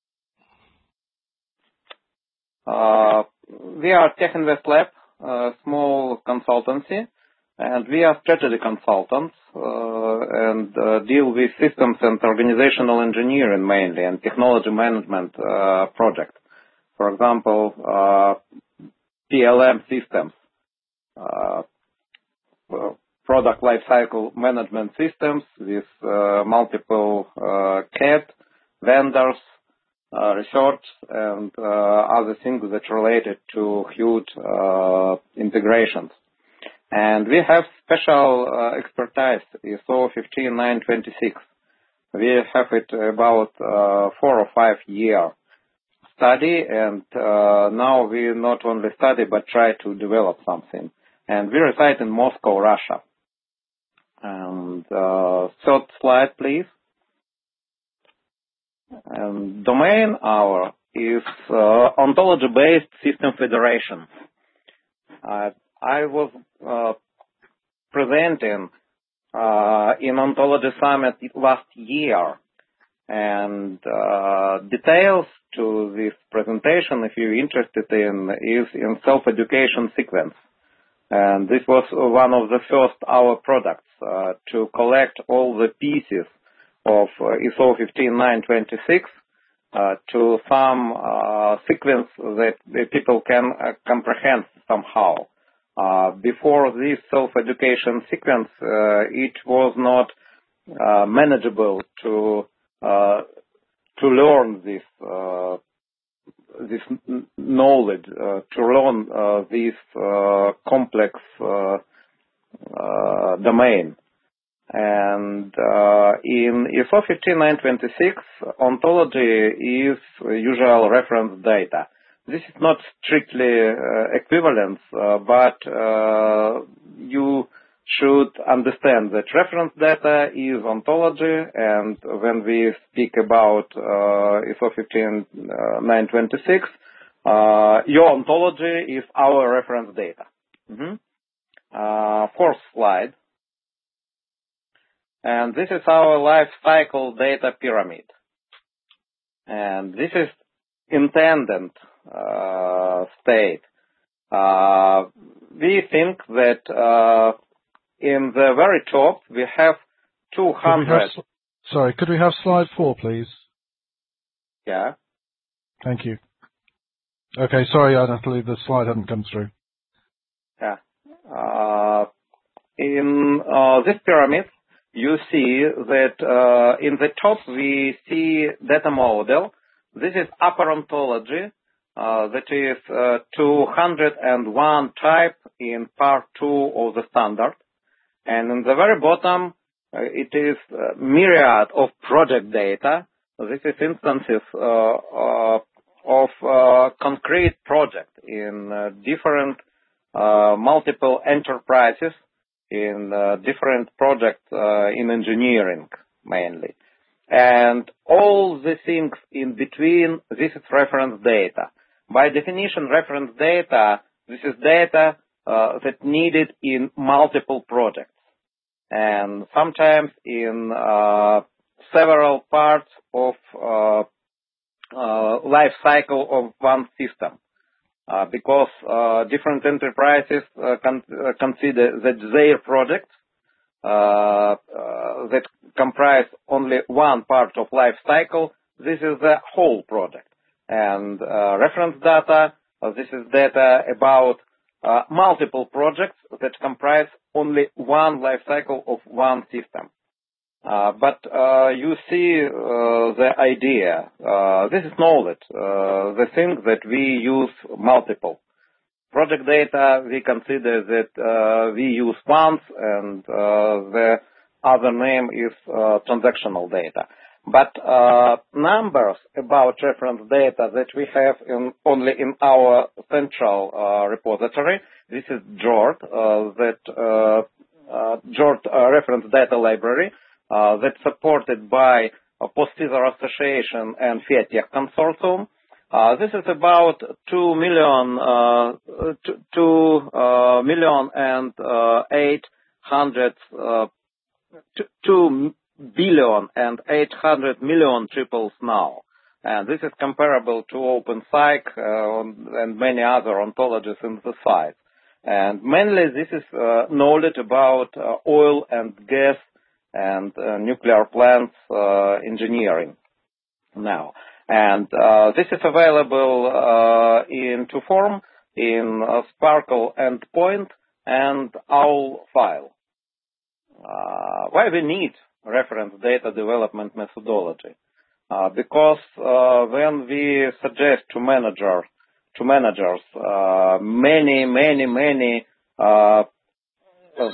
Uh, we are Tech Invest Lab, a small consultancy, and we are strategy consultants uh, and uh, deal with systems and organizational engineering mainly and technology management uh, projects. For example, uh, P L M systems, uh, product lifecycle management systems with uh, multiple uh, C A D, vendors, uh, research, and uh, other things that related to huge uh, integrations. And we have special uh, expertise, I S O one five nine two six. We have it about uh, four or five year study, and uh, now we not only study but try to develop something. And we reside in Moscow, Russia. And uh, third slide, please. And domain our is uh, ontology-based system federation. Uh, I was uh, presenting uh, in Ontology Summit last year, and uh, details to this presentation, if you're interested in, is in self-education sequence. And this was one of the first our products uh, to collect all the pieces of uh, I S O one five nine two six uh, to some uh, sequence that the people can uh, comprehend somehow. Uh, before this self-education sequence, uh, it was not uh, manageable to uh, to learn this uh, this knowledge, uh, to learn uh, this uh, complex uh, uh, domain. And uh, in I S O one five nine two six, ontology is usual reference data. This is not strictly uh, equivalence, uh, but uh, you should understand that reference data is ontology, and when we speak about uh, I S O one five nine two six, uh, your ontology is our reference data. Mm-hmm. Uh, fourth slide. And this is our life cycle data pyramid. And this is intended uh, state. Uh, we think that uh, in the very top we have two hundred. Could have, sorry, could we have slide four, please? Yeah. Thank you. Okay, sorry, Anatoly, the slide hadn't come through. Yeah. Uh, in uh, this pyramid, you see that uh, in the top we see data model. This is upper ontology. Uh, that is uh, two hundred one type in part two of the standard. And in the very bottom, uh, it is a myriad of project data. This is instances uh, uh, of uh, concrete project in uh, different uh, multiple enterprises, in uh, different projects uh, in engineering mainly. And all the things in between, this is reference data. By definition, reference data, this is data uh, that needed in multiple projects. And sometimes in uh, several parts of uh, uh, life cycle of one system. Uh, because uh, different enterprises uh, con uh, consider that their projects uh, uh, that comprise only one part of life cycle, this is the whole project. And uh, reference data, uh, this is data about uh, multiple projects that comprise only one life cycle of one system. Uh, but uh, you see uh, the idea. Uh, this is knowledge. Uh, the thing that we use multiple. Project data, we consider that uh, we use once, and uh, the other name is uh, transactional data. But uh, numbers about reference data that we have in, only in our central uh, repository, this is JORD, uh, that uh, uh, JORD uh, reference data library, Uh, that's supported by a Postfeasor Association and FIATech Consortium. Uh, this is about two million, uh, two, two uh, million and uh, eight hundred, uh, two billion and eight hundred million triples now. And this is comparable to OpenPsych uh, and many other ontologies in the site. And mainly this is uh, knowledge about uh, oil and gas and uh, nuclear plants uh, engineering now. And uh, this is available uh, in two form, in uh, Sparkle endpoint and OWL file. Uh, why we need reference data development methodology? Uh, because uh, when we suggest to manager, to managers uh, many, many, many uh, uh,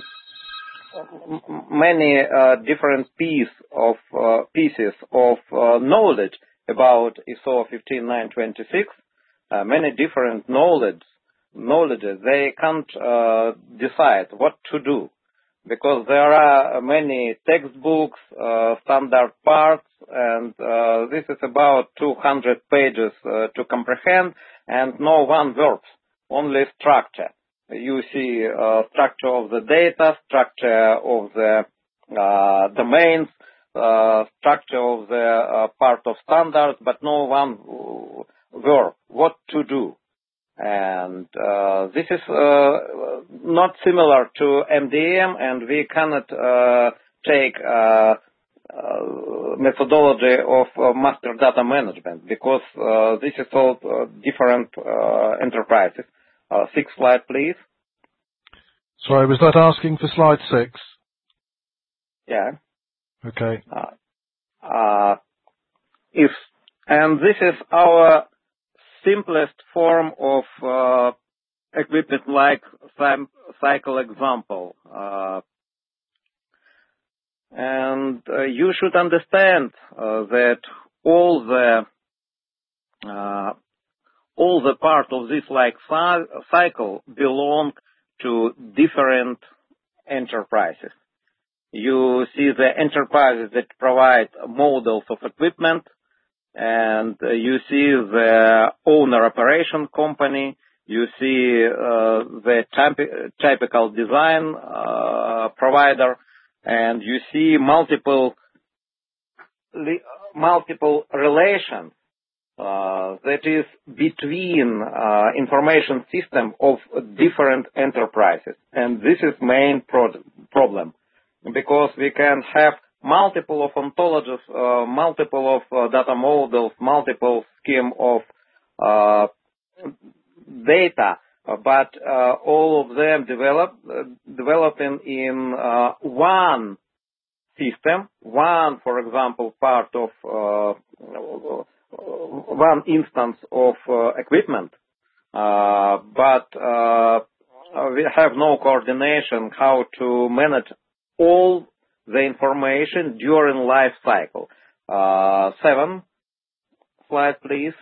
many uh, different piece of, uh, pieces of uh, knowledge about I S O fifteen nine twenty-six, uh, many different knowledge, knowledges, they can't uh, decide what to do. Because there are many textbooks, uh, standard parts, and uh, this is about two hundred pages uh, to comprehend, and no one verbs, only structure. You see uh, structure of the data, structure of the uh, domains, uh, structure of the uh, part of standards, but no one verb, what to do. And uh, this is uh, not similar to M D M, and we cannot uh, take uh, uh, methodology of uh, master data management, because uh, this is all uh, different uh, enterprises. Uh, sixth slide, please. Sorry, was that asking for slide six? Yeah. Okay. Uh, uh, if and this is our simplest form of uh, equipment like cycle example. Uh, and uh, you should understand uh, that all the uh, all the part of this like cycle belong to different enterprises. You see the enterprises that provide models of equipment, and uh, you see the owner operation company, you see uh, the typ- typical design uh, provider, and you see multiple li- multiple relations uh, that is between uh, information system of different enterprises. And this is main pro- problem, because we can have multiple of ontologies, uh, multiple of uh, data models, multiple scheme of uh, data, but uh, all of them develop uh, developing in uh, one system, one, for example, part of uh, one instance of uh, equipment, uh, but uh, we have no coordination how to manage all the information during life cycle. Uh, seven slide, please.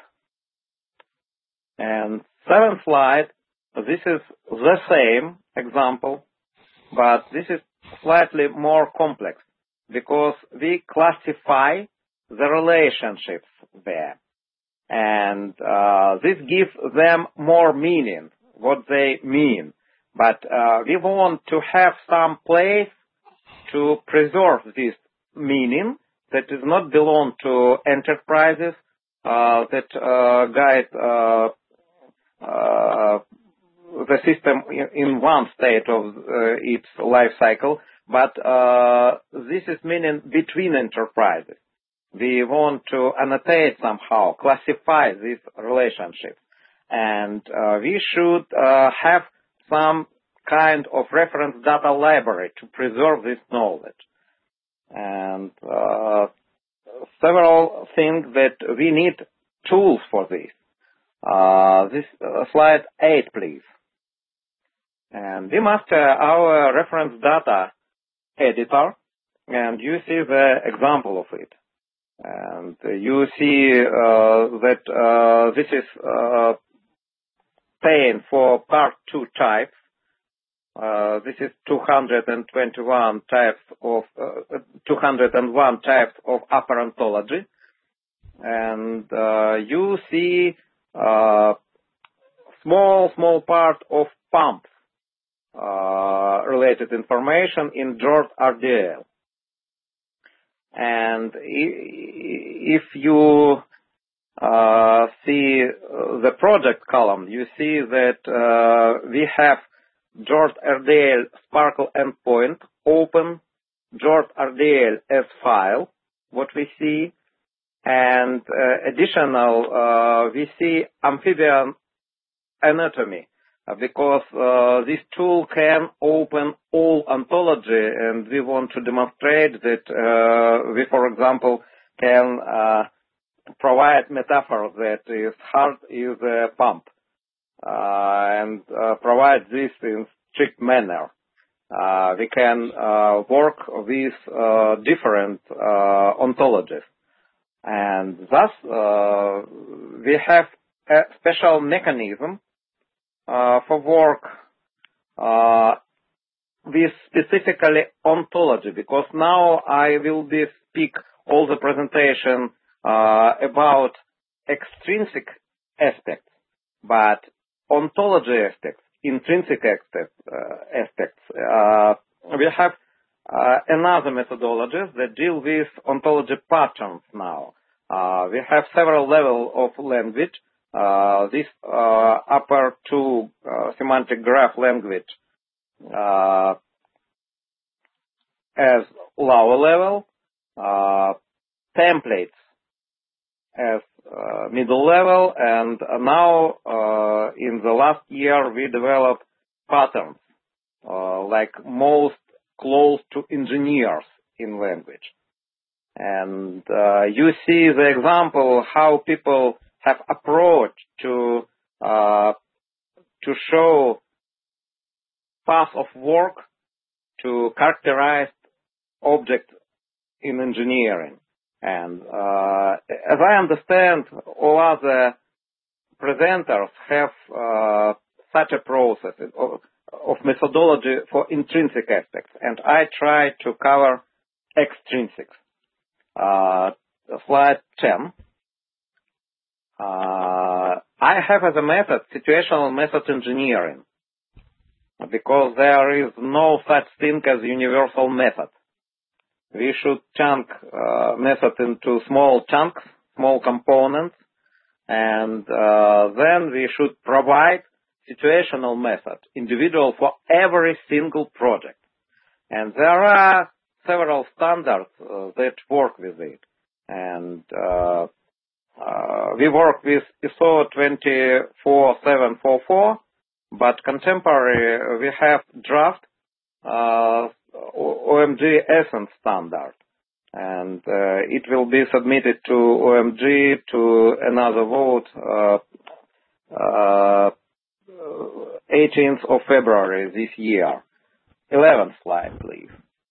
And seventh slide, this is the same example, but this is slightly more complex because we classify the relationships there. And uh, this gives them more meaning, what they mean. But uh, we want to have some place to preserve this meaning that does not belong to enterprises uh, that uh, guide uh, uh, the system in, in one state of uh, its life cycle, but uh, this is meaning between enterprises. We want to annotate somehow, classify these relationships, and uh, we should uh, have some kind of reference data library to preserve this knowledge. And uh, several things that we need tools for this. Uh, this uh, slide eight, please. And we must uh, our reference data editor, and you see the example of it. And uh, you see uh, that uh, this is uh, paying for part two types. Uh, this is two hundred twenty-one types of uh, two hundred one types of upper ontology, and uh, you see uh, small small part of pumps uh, related information in George R D L. And if you uh, see the project column, you see that uh, we have George R D L Sparkle endpoint open, George R D L as file, what we see, and uh, additional, uh, we see amphibian anatomy, uh, because uh, this tool can open all ontology, and we want to demonstrate that uh, we, for example, can uh, provide metaphor that is heart is a pump. Uh, and uh, provide this in strict manner. Uh, we can uh, work with uh, different uh, ontologies. And thus, uh, we have a special mechanism uh, for work uh, with specifically ontology, because now I will be speak all the presentation uh, about extrinsic aspects, but ontology aspects, intrinsic aspects, uh, aspects. Uh, we have uh, another methodologies that deal with ontology patterns now. Uh, we have several levels of language. Uh, this uh, upper two uh, semantic graph language uh, as lower level, uh, templates as uh, middle level, and now uh, in the last year we developed patterns uh, like most close to engineers in language. And uh, you see the example how people have approached to uh, to show path of work to characterize object in engineering. And uh, as I understand, all other presenters have uh, such a process of, of methodology for intrinsic aspects, and I try to cover extrinsics. Uh, slide ten. Uh, I have as a method situational method engineering, because there is no such thing as universal method. We should chunk uh, method into small chunks, small components, and uh, then we should provide situational method, individual for every single project. And there are several standards uh, that work with it. And uh, uh, we work with I S O two four seven four four, but contemporary we have draft uh, O M G Essence standard. And uh, it will be submitted to O M G to another vote uh, uh, eighteenth of February this year. eleventh slide, please.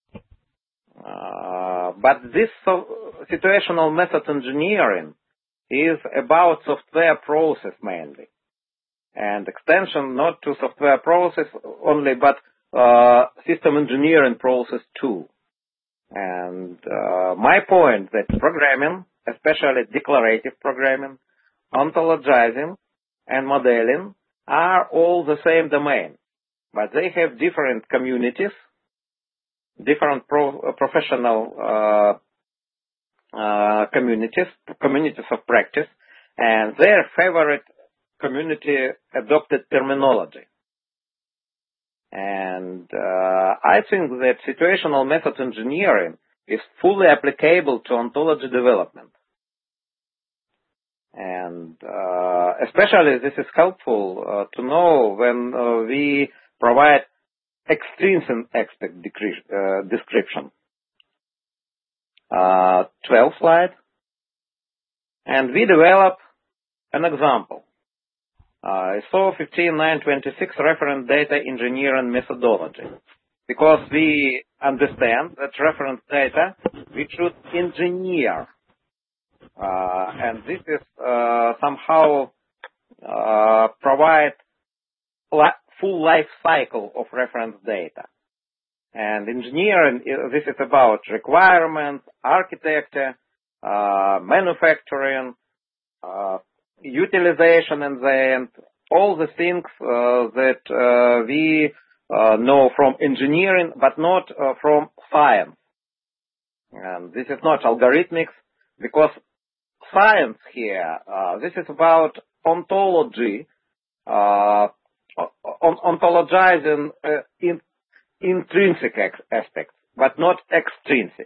Uh, but this so situational method engineering is about software process mainly. And extension not to software process only, but uh, system engineering process too. And uh, my point that programming, especially declarative programming, ontologizing, and modeling are all the same domain, but they have different communities, different pro uh, professional uh, uh, communities, communities of practice, and their favorite community adopted terminology. And uh, I think that situational method engineering is fully applicable to ontology development. And uh, especially this is helpful uh, to know when uh, we provide extrinsic aspect uh, description. Uh, twelfth slide. And we develop an example. Uh, I S O fifteen nine twenty-six reference data engineering methodology. Because we understand that reference data we should engineer. Uh, and this is uh, somehow uh, provide li full life cycle of reference data. And engineering, this is about requirements, architecture, uh, manufacturing, uh, utilization in the end, all the things uh, that uh, we uh, know from engineering, but not uh, from science. And this is not algorithmics, because science here, uh, this is about ontology, uh, on ontologizing uh, in intrinsic aspects, but not extrinsic.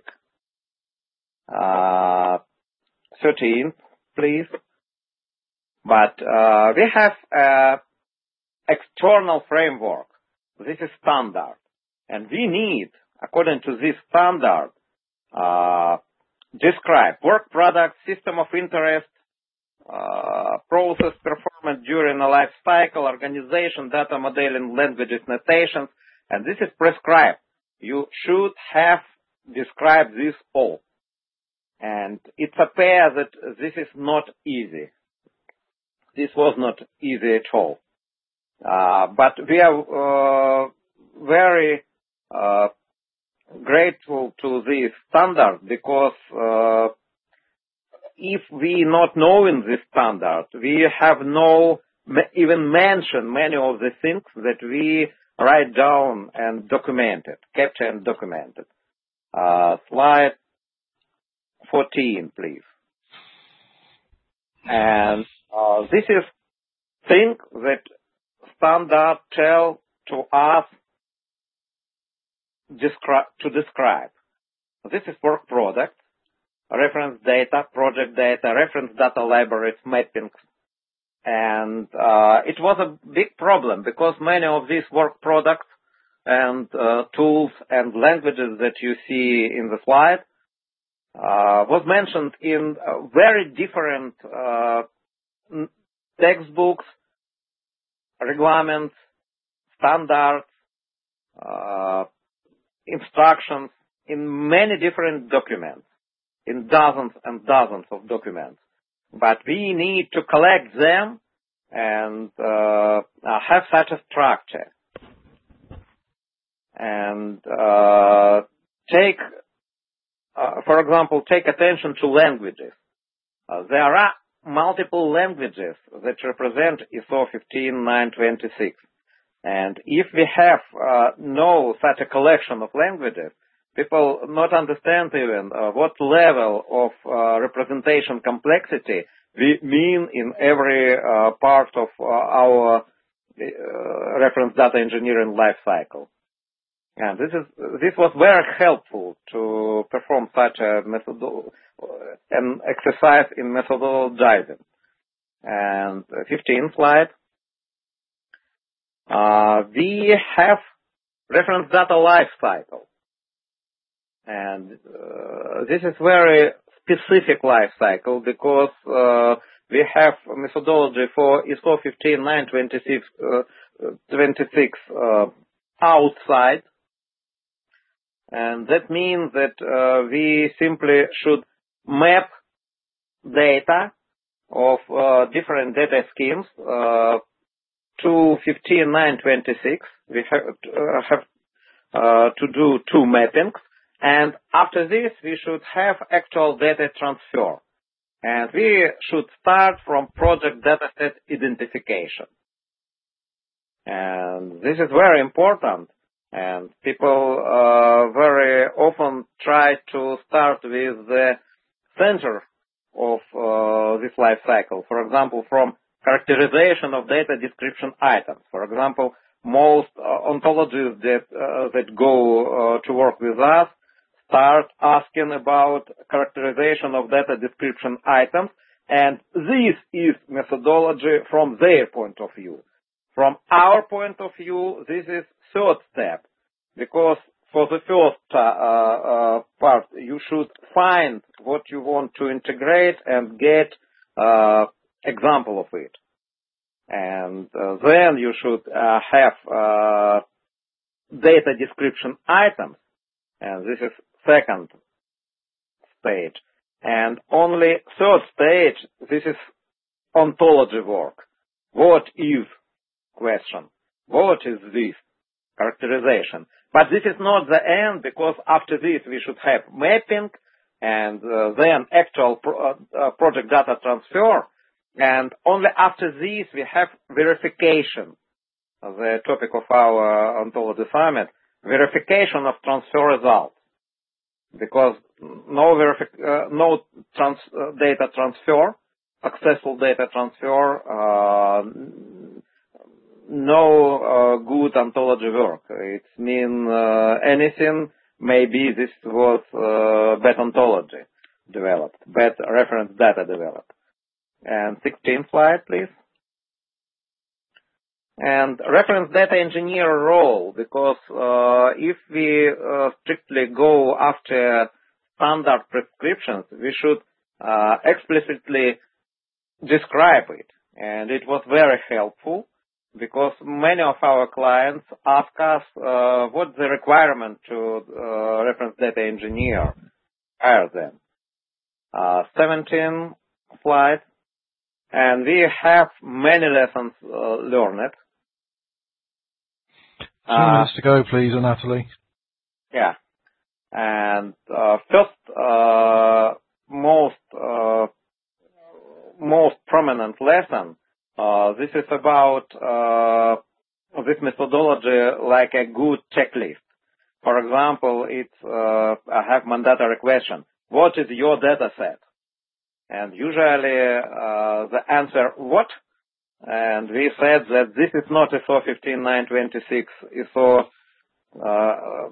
Uh, thirteen, please. But uh, we have uh, external framework. This is standard. And we need, according to this standard, uh, describe work product, system of interest, uh, process performance during a life cycle, organization, data modeling, languages, notations, and this is prescribed. You should have described this all. And it's appears that this is not easy. This was not easy at all. Uh, but we are uh, very uh, grateful to this standard, because uh, if we not knowing this standard, we have no even mention many of the things that we write down and documented, capture and documented. Uh, slide fourteen, please. And uh, this is thing that standard tell to us descri to describe. This is work product, reference data, project data, reference data libraries, mappings. And uh, it was a big problem, because many of these work products and uh, tools and languages that you see in the slide uh, was mentioned in uh, very different uh, textbooks, regulations, standards, uh, instructions, in many different documents, in dozens and dozens of documents. But we need to collect them and uh, have such a structure. And uh, take, uh, for example, take attention to languages. Uh, there are multiple languages that represent I S O fifteen nine twenty-six. And if we have uh, no such a collection of languages, people not understand even uh, what level of uh, representation complexity we mean in every uh, part of uh, our uh, reference data engineering life cycle. And this is this was very helpful to perform such a method, an exercise in methodologizing. And fifteenth slide. Uh, we have reference data life cycle. And uh, this is very specific life cycle because uh, we have a methodology for I S O fifteen nine twenty-six, uh, twenty-six uh, outside. And that means that uh, we simply should map data of uh, different data schemes uh, to fifteen nine twenty-six. We have, uh, have uh, to do two mappings. And after this, we should have actual data transfer. And we should start from project dataset identification. And this is very important. And people uh, very often try to start with the center of uh, this life cycle. For example, from characterization of data description items. For example, most uh, ontologies that uh, that go uh, to work with us start asking about characterization of data description items, and this is methodology from their point of view. From our point of view, this is third step, because for the first uh, uh, part, you should find what you want to integrate and get uh, example of it. And uh, then you should uh, have uh, data description items, and this is second stage. And only third stage, this is ontology work. What is question? What is this? Characterization. But this is not the end, because after this we should have mapping and uh, then actual pro uh, project data transfer. And only after this we have verification, the topic of our ontology summit, verification of transfer results. Because no, verifi uh, no trans uh, data transfer, successful data transfer, uh, no uh, good ontology work. It means uh, anything, maybe this was uh, bad ontology developed, bad reference data developed. And sixteenth slide, please. And reference data engineer role, because uh, if we uh, strictly go after standard prescriptions, we should uh, explicitly describe it. And it was very helpful, because many of our clients ask us uh, what's the requirement to uh, reference data engineer, hire them. Uh, seventeen slide. And we have many lessons uh, learned. Two minutes to go, please, Anatoly. Yeah. And uh, first, uh, most uh, most prominent lesson, uh, this is about uh, this methodology like a good checklist. For example, it's uh, I have mandatory question. What is your data set? And usually uh, the answer, what? And we said that this is not I S O fifteen nine twenty-six, I S O uh,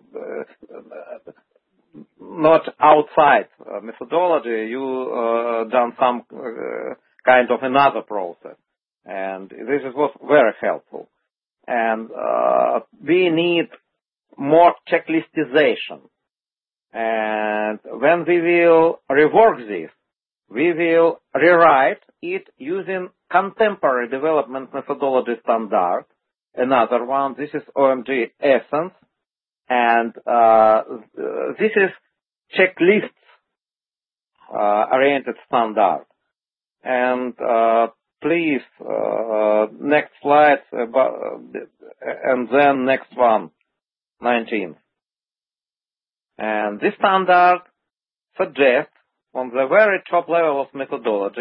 not outside uh, methodology. You uh, done some uh, kind of another process. And this is was very helpful. And uh, we need more checklistization. And when we will rework this, we will rewrite it using contemporary development methodology standard. Another one, this is O M G Essence, and uh, this is checklists uh, oriented standard. And uh, please, uh, next slide, about, and then next one, nineteen. And this standard suggests on the very top level of methodology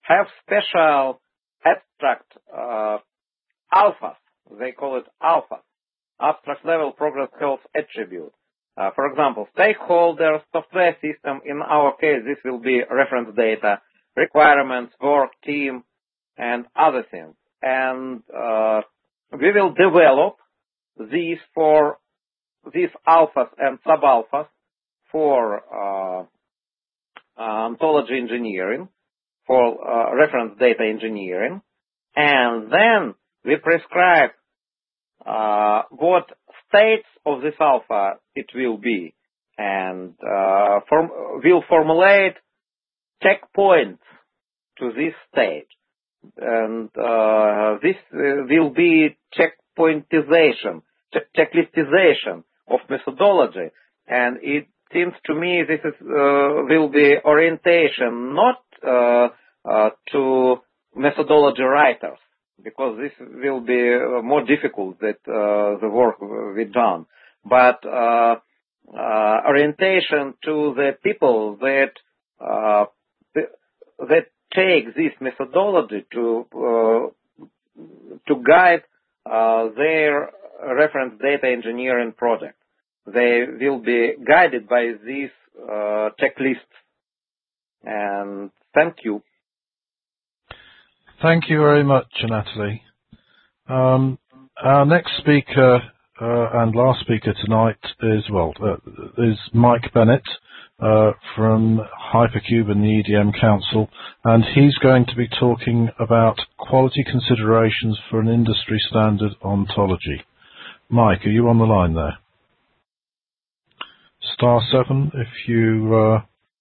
have special abstract uh, alphas. They call it alpha, abstract level progress health attribute. Uh, for example, stakeholders, software system. In our case, this will be reference data, requirements, work, team, and other things. And uh, we will develop these for these alphas and sub-alphas for uh, uh, ontology engineering, for uh, reference data engineering, and then we prescribe uh, what states of this alpha it will be, and uh, form, will formulate checkpoints to this state. And uh, this uh, will be checkpointization, check- checklistization of methodology. And it seems to me this is, uh, will be orientation not uh, uh, to methodology writers, because this will be more difficult that uh, the work will be done, but uh, uh, orientation to the people that uh, that take this methodology to uh, to guide uh, their reference data engineering project. They will be guided by these uh, checklists. And thank you. Thank you very much, Natalie. Um, our next speaker uh, and last speaker tonight is well uh, is Mike Bennett uh, from Hypercube and the E D M Council, and he's going to be talking about quality considerations for an industry standard ontology. Mike, are you on the line there? Star seven if you uh,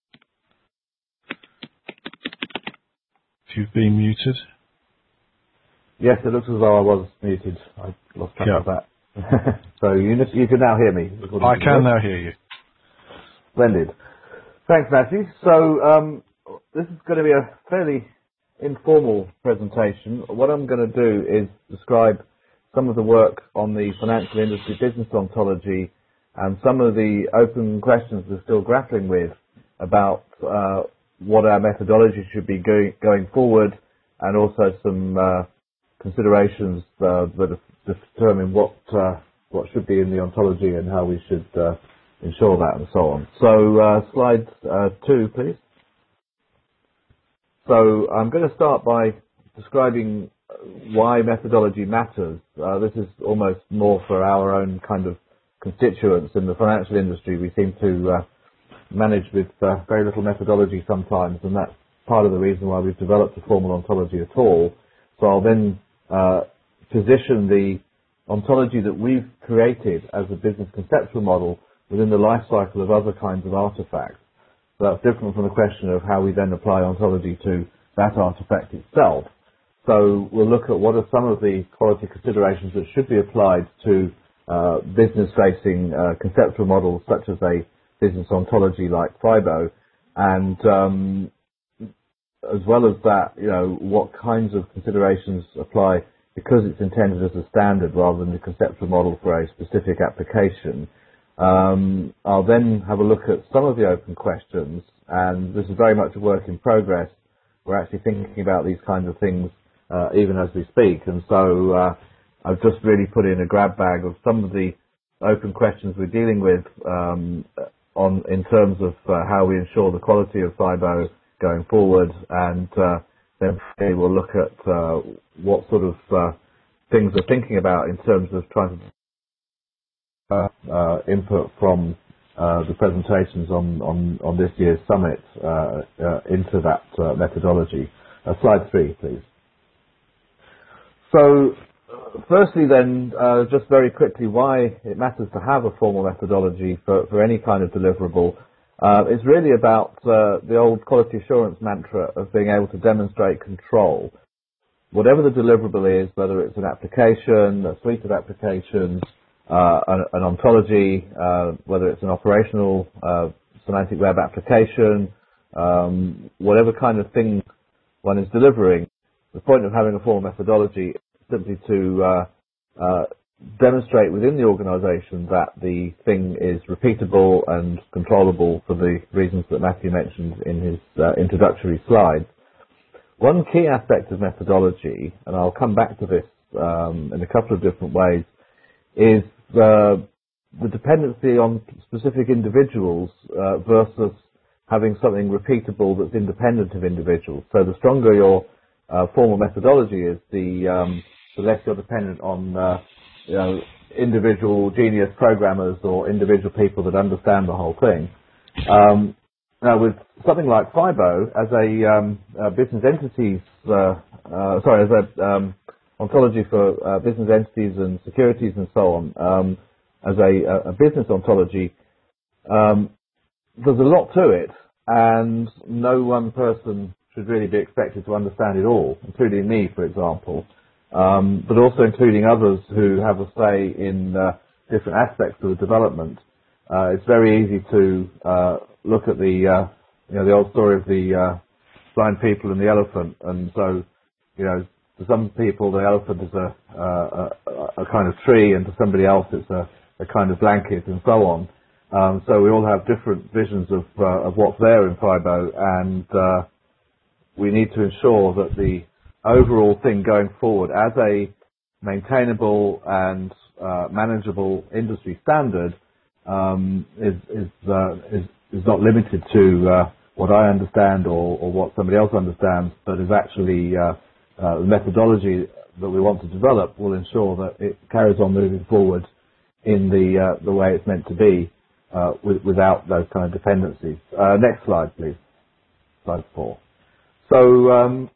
if you've been muted. Yes, it looks as though I was muted. I lost track yeah. of that. So you, you can now hear me. I can now hear you. Splendid. Thanks, Matthew. So um, this is going to be a fairly informal presentation. What I'm going to do is describe some of the work on the financial industry business ontology and some of the open questions we're still grappling with about uh, what our methodology should be going, going forward, and also some uh, considerations uh, that determine what uh, what should be in the ontology and how we should uh, ensure that, and so on. So uh, slide uh, two, please. So I'm going to start by describing why methodology matters. Uh, this is almost more for our own kind of constituents in the financial industry. We seem to uh, manage with uh, very little methodology sometimes, and that's part of the reason why we've developed a formal ontology at all. So I'll then uh, position the ontology that we've created as a business conceptual model within the life cycle of other kinds of artifacts. So that's different from the question of how we then apply ontology to that artifact itself. So we'll look at what are some of the quality considerations that should be applied to uh, business-facing uh, conceptual models such as a business ontology like FIBO, and um, as well as that, you know, what kinds of considerations apply because it's intended as a standard rather than the conceptual model for a specific application. Um, I'll then have a look at some of the open questions, and this is very much a work in progress. We're actually thinking about these kinds of things uh, even as we speak, and so uh, I've just really put in a grab bag of some of the open questions we're dealing with um, on in terms of uh, how we ensure the quality of FIBO going forward, and uh, then we'll look at uh, what sort of uh, things we're thinking about in terms of trying to uh, uh, input from uh, the presentations on, on, on this year's summit uh, uh, into that uh, methodology. Uh, slide three, please. So, firstly then, uh, just very quickly, why it matters to have a formal methodology for, for any kind of deliverable. Uh, it's really about uh, the old quality assurance mantra of being able to demonstrate control. Whatever the deliverable is, whether it's an application, a suite of applications, uh, an, an ontology, uh, whether it's an operational uh, semantic web application, um, whatever kind of thing one is delivering, the point of having a formal methodology is simply to uh, uh, demonstrate within the organization that the thing is repeatable and controllable for the reasons that Matthew mentioned in his uh, introductory slides. one key aspect of methodology, and I'll come back to this um, in a couple of different ways, is uh, the dependency on specific individuals uh, versus having something repeatable that's independent of individuals. So the stronger your uh, formal methodology is, the, um, the less you're dependent on uh, you know, individual genius programmers or individual people that understand the whole thing. Um, now, with something like FIBO, as a, um, a business entities, uh, uh, sorry, as a um, ontology for uh, business entities and securities and so on, um, as a, a business ontology, um, there's a lot to it, and no one person should really be expected to understand it all, including me, for example, um, but also including others who have a say in uh, different aspects of the development. Uh, it's very easy to uh, look at the, uh, you know, the old story of the uh, blind people and the elephant, and so, you know, to some people the elephant is a, a, a, a kind of tree, and to somebody else it's a, a kind of blanket, and so on. Um, so we all have different visions of, uh, of what's there in FIBO, and uh, we need to ensure that the overall thing going forward as a maintainable and uh, manageable industry standard um, is is, uh, is is not limited to uh, what I understand or, or what somebody else understands, but is actually uh, uh, the methodology that we want to develop will ensure that it carries on moving forward in the uh, the way it's meant to be. Uh, with, without those kind of dependencies. Uh, next slide, please. Slide four. So um,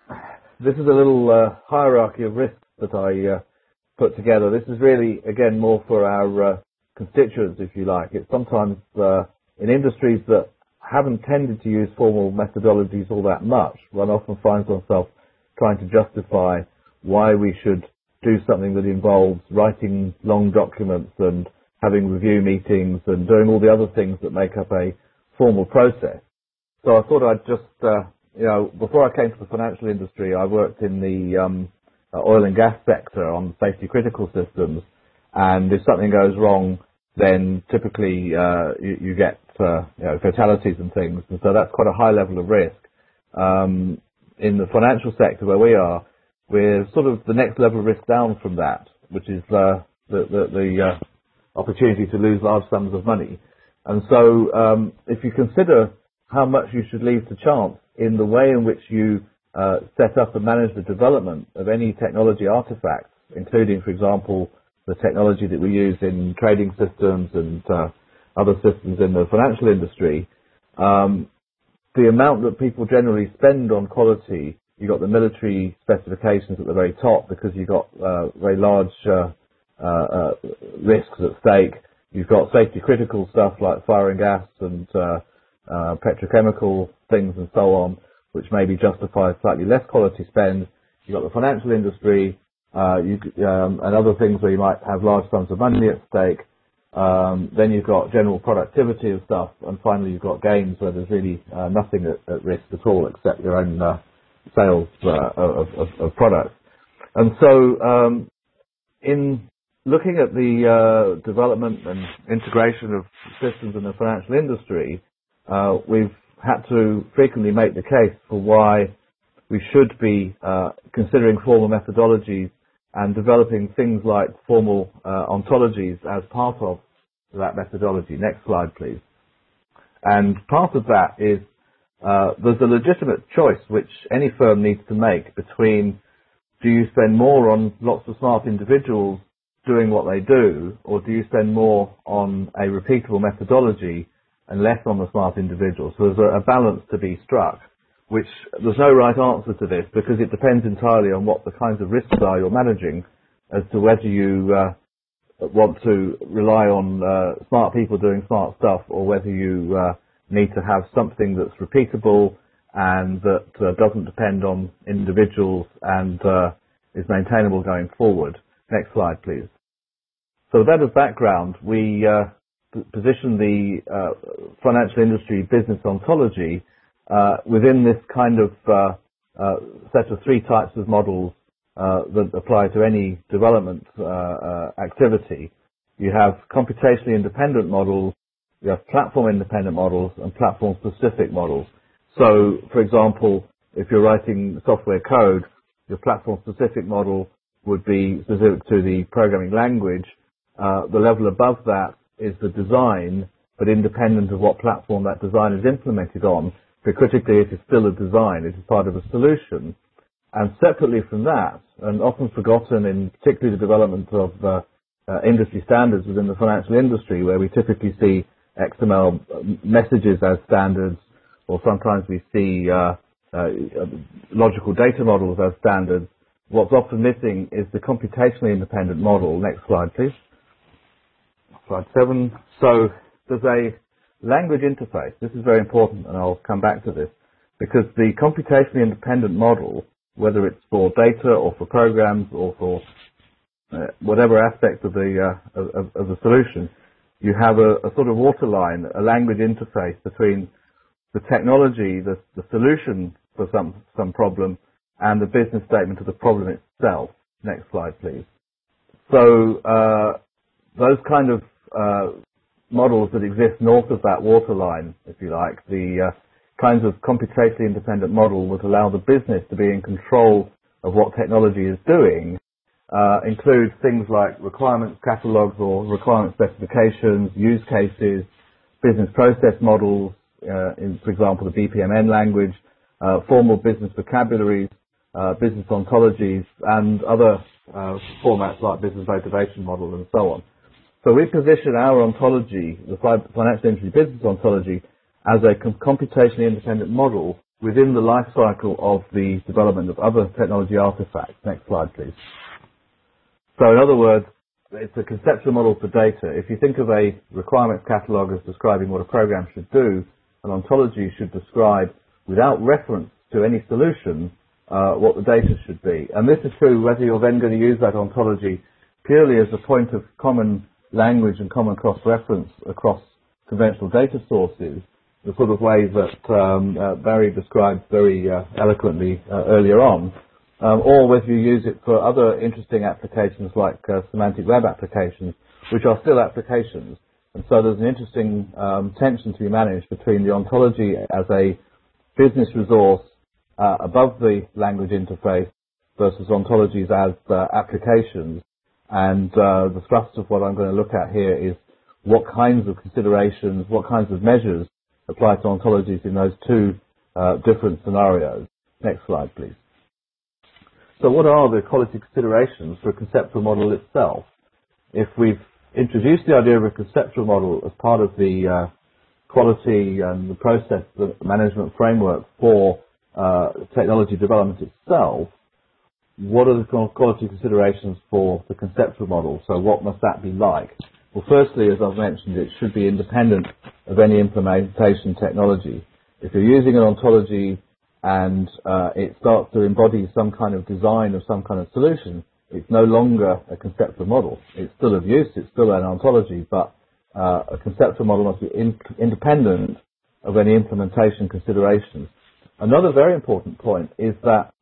this is a little uh, hierarchy of risks that I uh, put together. This is really, again, more for our uh, constituents, if you like. It's sometimes uh, in industries that haven't tended to use formal methodologies all that much, one often finds oneself trying to justify why we should do something that involves writing long documents and having review meetings and doing all the other things that make up a formal process. So I thought I'd just, uh, you know, before I came to the financial industry, I worked in the um, oil and gas sector on safety critical systems, and if something goes wrong, then typically uh, you, you get uh, you know, fatalities and things, and so that's quite a high level of risk. Um, in the financial sector where we are, we're sort of the next level of risk down from that, which is uh, the, the, the uh, opportunity to lose large sums of money. And so um, if you consider how much you should leave to chance in the way in which you uh, set up and manage the development of any technology artifacts, including, for example, the technology that we use in trading systems and uh, other systems in the financial industry, um, the amount that people generally spend on quality, you've got the military specifications at the very top because you've got uh, very large uh, Uh, uh, risks at stake. You've got safety critical stuff like fire and gas and uh, uh, petrochemical things and so on, which maybe justify slightly less quality spend. You've got the financial industry uh, you, um, and other things where you might have large sums of money at stake. Um, then you've got general productivity and stuff, and finally you've got games where there's really uh, nothing at, at risk at all except your own uh, sales uh, of, of, of products. And so um, in looking at the uh, development and integration of systems in the financial industry, uh, we've had to frequently make the case for why we should be uh, considering formal methodologies and developing things like formal uh, ontologies as part of that methodology. Next slide, please. And part of that is uh, there's a legitimate choice which any firm needs to make between, do you spend more on lots of smart individuals doing what they do, or do you spend more on a repeatable methodology and less on the smart individuals? So there's a, a balance to be struck, which there's no right answer to this because it depends entirely on what the kinds of risks are you're managing as to whether you uh, want to rely on uh, smart people doing smart stuff or whether you uh, need to have something that's repeatable and that uh, doesn't depend on individuals and uh, is maintainable going forward. Next slide, please. So with that as background, we uh, p- position the uh, financial industry business ontology uh, within this kind of uh, uh, set of three types of models uh, that apply to any development uh, uh, activity. You have computationally independent models, you have platform independent models, and platform specific models. So, for example, if you're writing software code, your platform-specific model would be specific to the programming language. Uh, the level above that is the design, but independent of what platform that design is implemented on. But critically, it is still a design. It is part of a solution. And separately from that, and often forgotten in particularly the development of uh, uh, industry standards within the financial industry, where we typically see X M L messages as standards, or sometimes we see uh, uh, logical data models as standards. What's often missing is the computationally independent model. Next slide, please. Slide seven. So there's a language interface. This is very important, and I'll come back to this, because the computationally independent model, whether it's for data or for programs or for uh, whatever aspect of the uh, of, of the solution, you have a, a sort of waterline, a language interface between the technology, the, the solution for some some problem, and the business statement of the problem itself. Next slide, please. So uh, those kind of uh, models that exist north of that waterline, if you like, the uh, kinds of computationally independent model would allow the business to be in control of what technology is doing, uh, include things like requirements catalogs or requirement specifications, use cases, business process models, uh, in, for example, the B P M N language, uh, formal business vocabularies, uh, business ontologies, and other uh, formats like business motivation model and so on. So we position our ontology, the financial industry business ontology, as a computationally independent model within the life cycle of the development of other technology artifacts. Next slide, please. So in other words, it's a conceptual model for data. If you think of a requirements catalog as describing what a program should do, an ontology should describe, without reference to any solution, uh, what the data should be. And this is true whether you're then going to use that ontology purely as a point of common language and common cross-reference across conventional data sources, the sort of way that um, uh, Barry described very uh, eloquently uh, earlier on, um, or whether you use it for other interesting applications like uh, semantic web applications, which are still applications. And so there's an interesting um, tension to be managed between the ontology as a business resource uh, above the language interface versus ontologies as uh, applications. And uh, the thrust of what I'm going to look at here is what kinds of considerations, what kinds of measures apply to ontologies in those two uh, different scenarios. Next slide, please. So what are the quality considerations for a conceptual model itself? If we've introduced the idea of a conceptual model as part of the uh, quality and the process, the management framework for uh, technology development itself, what are the quality considerations for the conceptual model? So what must that be like? Well, firstly, as I've mentioned, it should be independent of any implementation technology. If you're using an ontology and uh, it starts to embody some kind of design of some kind of solution, it's no longer a conceptual model. It's still of use, it's still an ontology, but uh, a conceptual model must be in, independent of any implementation considerations. Another very important point is that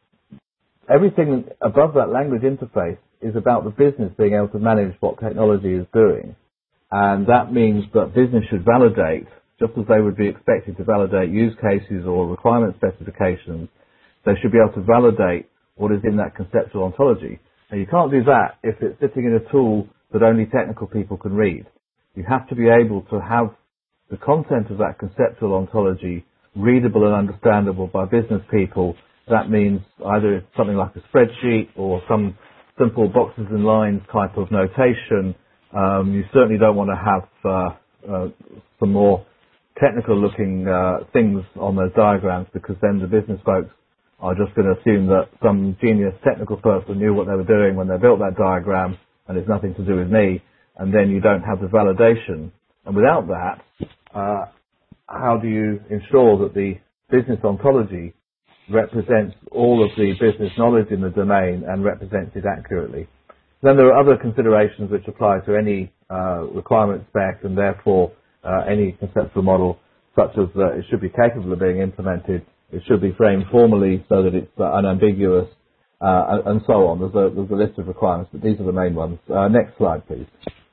everything above that language interface is about the business being able to manage what technology is doing. And that means that business should validate, just as they would be expected to validate use cases or requirement specifications, they should be able to validate what is in that conceptual ontology. Now, you can't do that if it's sitting in a tool that only technical people can read. You have to be able to have the content of that conceptual ontology readable and understandable by business people. That means either something like a spreadsheet or some simple boxes and lines type of notation. Um, you certainly don't want to have uh, uh, some more technical looking uh, things on those diagrams, because then the business folks are just going to assume that some genius technical person knew what they were doing when they built that diagram and it's nothing to do with me, and then you don't have the validation. And without that, uh, how do you ensure that the business ontology represents all of the business knowledge in the domain and represents it accurately? Then there are other considerations which apply to any uh, requirement spec and therefore uh, any conceptual model, such as that it should be capable of being implemented, it should be framed formally so that it's uh, unambiguous, uh, and, and so on. There's a, there's a list of requirements, but these are the main ones. Uh, next slide, please.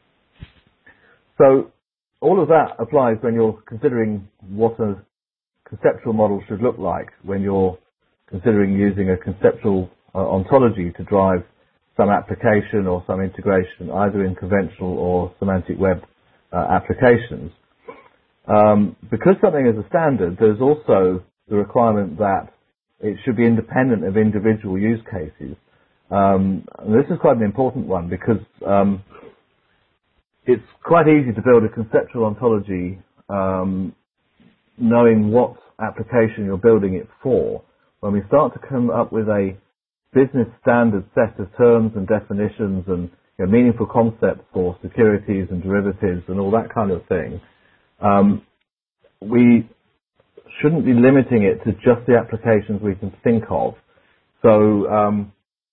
So all of that applies when you're considering what a conceptual model should look like when you're considering using a conceptual uh, ontology to drive some application or some integration, either in conventional or semantic web uh, applications. Um, because something is a standard, there's also the requirement that it should be independent of individual use cases. Um, and this is quite an important one because um, it's quite easy to build a conceptual ontology um, knowing what application you're building it for. When we start to come up with a business standard set of terms and definitions and you know, meaningful concepts for securities and derivatives and all that kind of thing, um, we shouldn't be limiting it to just the applications we can think of. So um,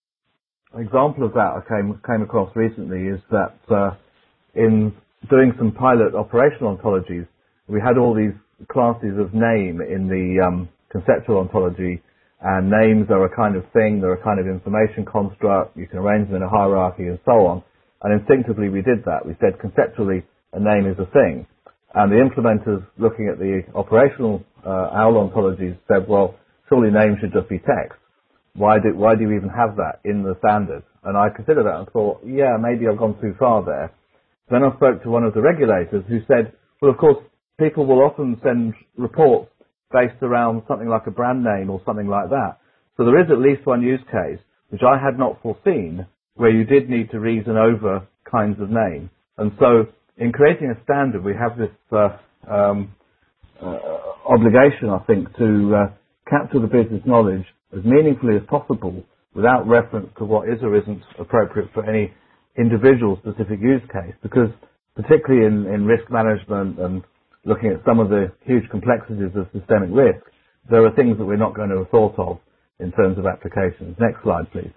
an example of that I came, came across recently is that uh, in doing some pilot operational ontologies, we had all these classes of name in the um, conceptual ontology, and names are a kind of thing, they're a kind of information construct, you can arrange them in a hierarchy and so on. And instinctively we did that. We said conceptually a name is a thing. And the implementers looking at the operational uh, OWL ontologies said, well, surely names should just be text. Why do, why do you even have that in the standard? And I considered that and thought, yeah, maybe I've gone too far there. Then I spoke to one of the regulators who said, well, of course, people will often send reports based around something like a brand name or something like that. So there is at least one use case, which I had not foreseen, where you did need to reason over kinds of name. And so in creating a standard, we have this uh, um, uh, obligation, I think, to uh, capture the business knowledge as meaningfully as possible without reference to what is or isn't appropriate for any individual specific use case, because particularly in, in risk management and looking at some of the huge complexities of systemic risk, there are things that we're not going to have thought of in terms of applications. Next slide, please.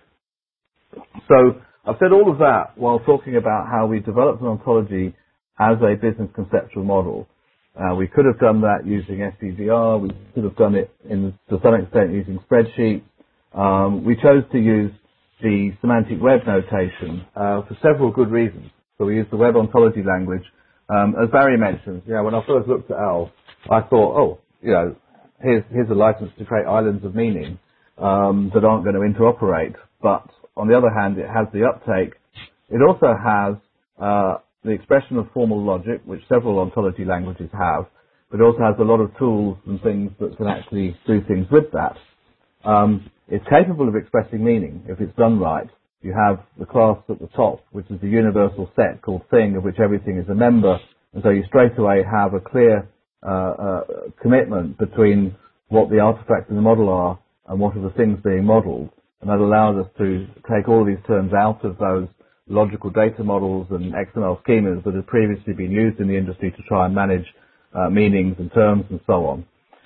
So I've said all of that while talking about how we developed an ontology as a business conceptual model. Uh, we could have done that using S C D R. We could have done it in, to some extent using spreadsheets. Um, we chose to use the semantic web notation uh, for several good reasons. So we used the web ontology language. Um, as Barry mentioned, you know, when I first looked at OWL, I thought, oh, you know, here's, here's a license to create islands of meaning um, that aren't going to interoperate. But on the other hand, it has the uptake. It also has uh, the expression of formal logic, which several ontology languages have, but it also has a lot of tools and things that can actually do things with that. Um, it's capable of expressing meaning if it's done right. You have the class at the top, which is the universal set called thing, of which everything is a member, and so you straight away have a clear uh, uh, commitment between what the artifacts in the model are and what are the things being modeled, and that allows us to take all these terms out of those logical data models and X M L schemas that have previously been used in the industry to try and manage uh, meanings and terms and so on.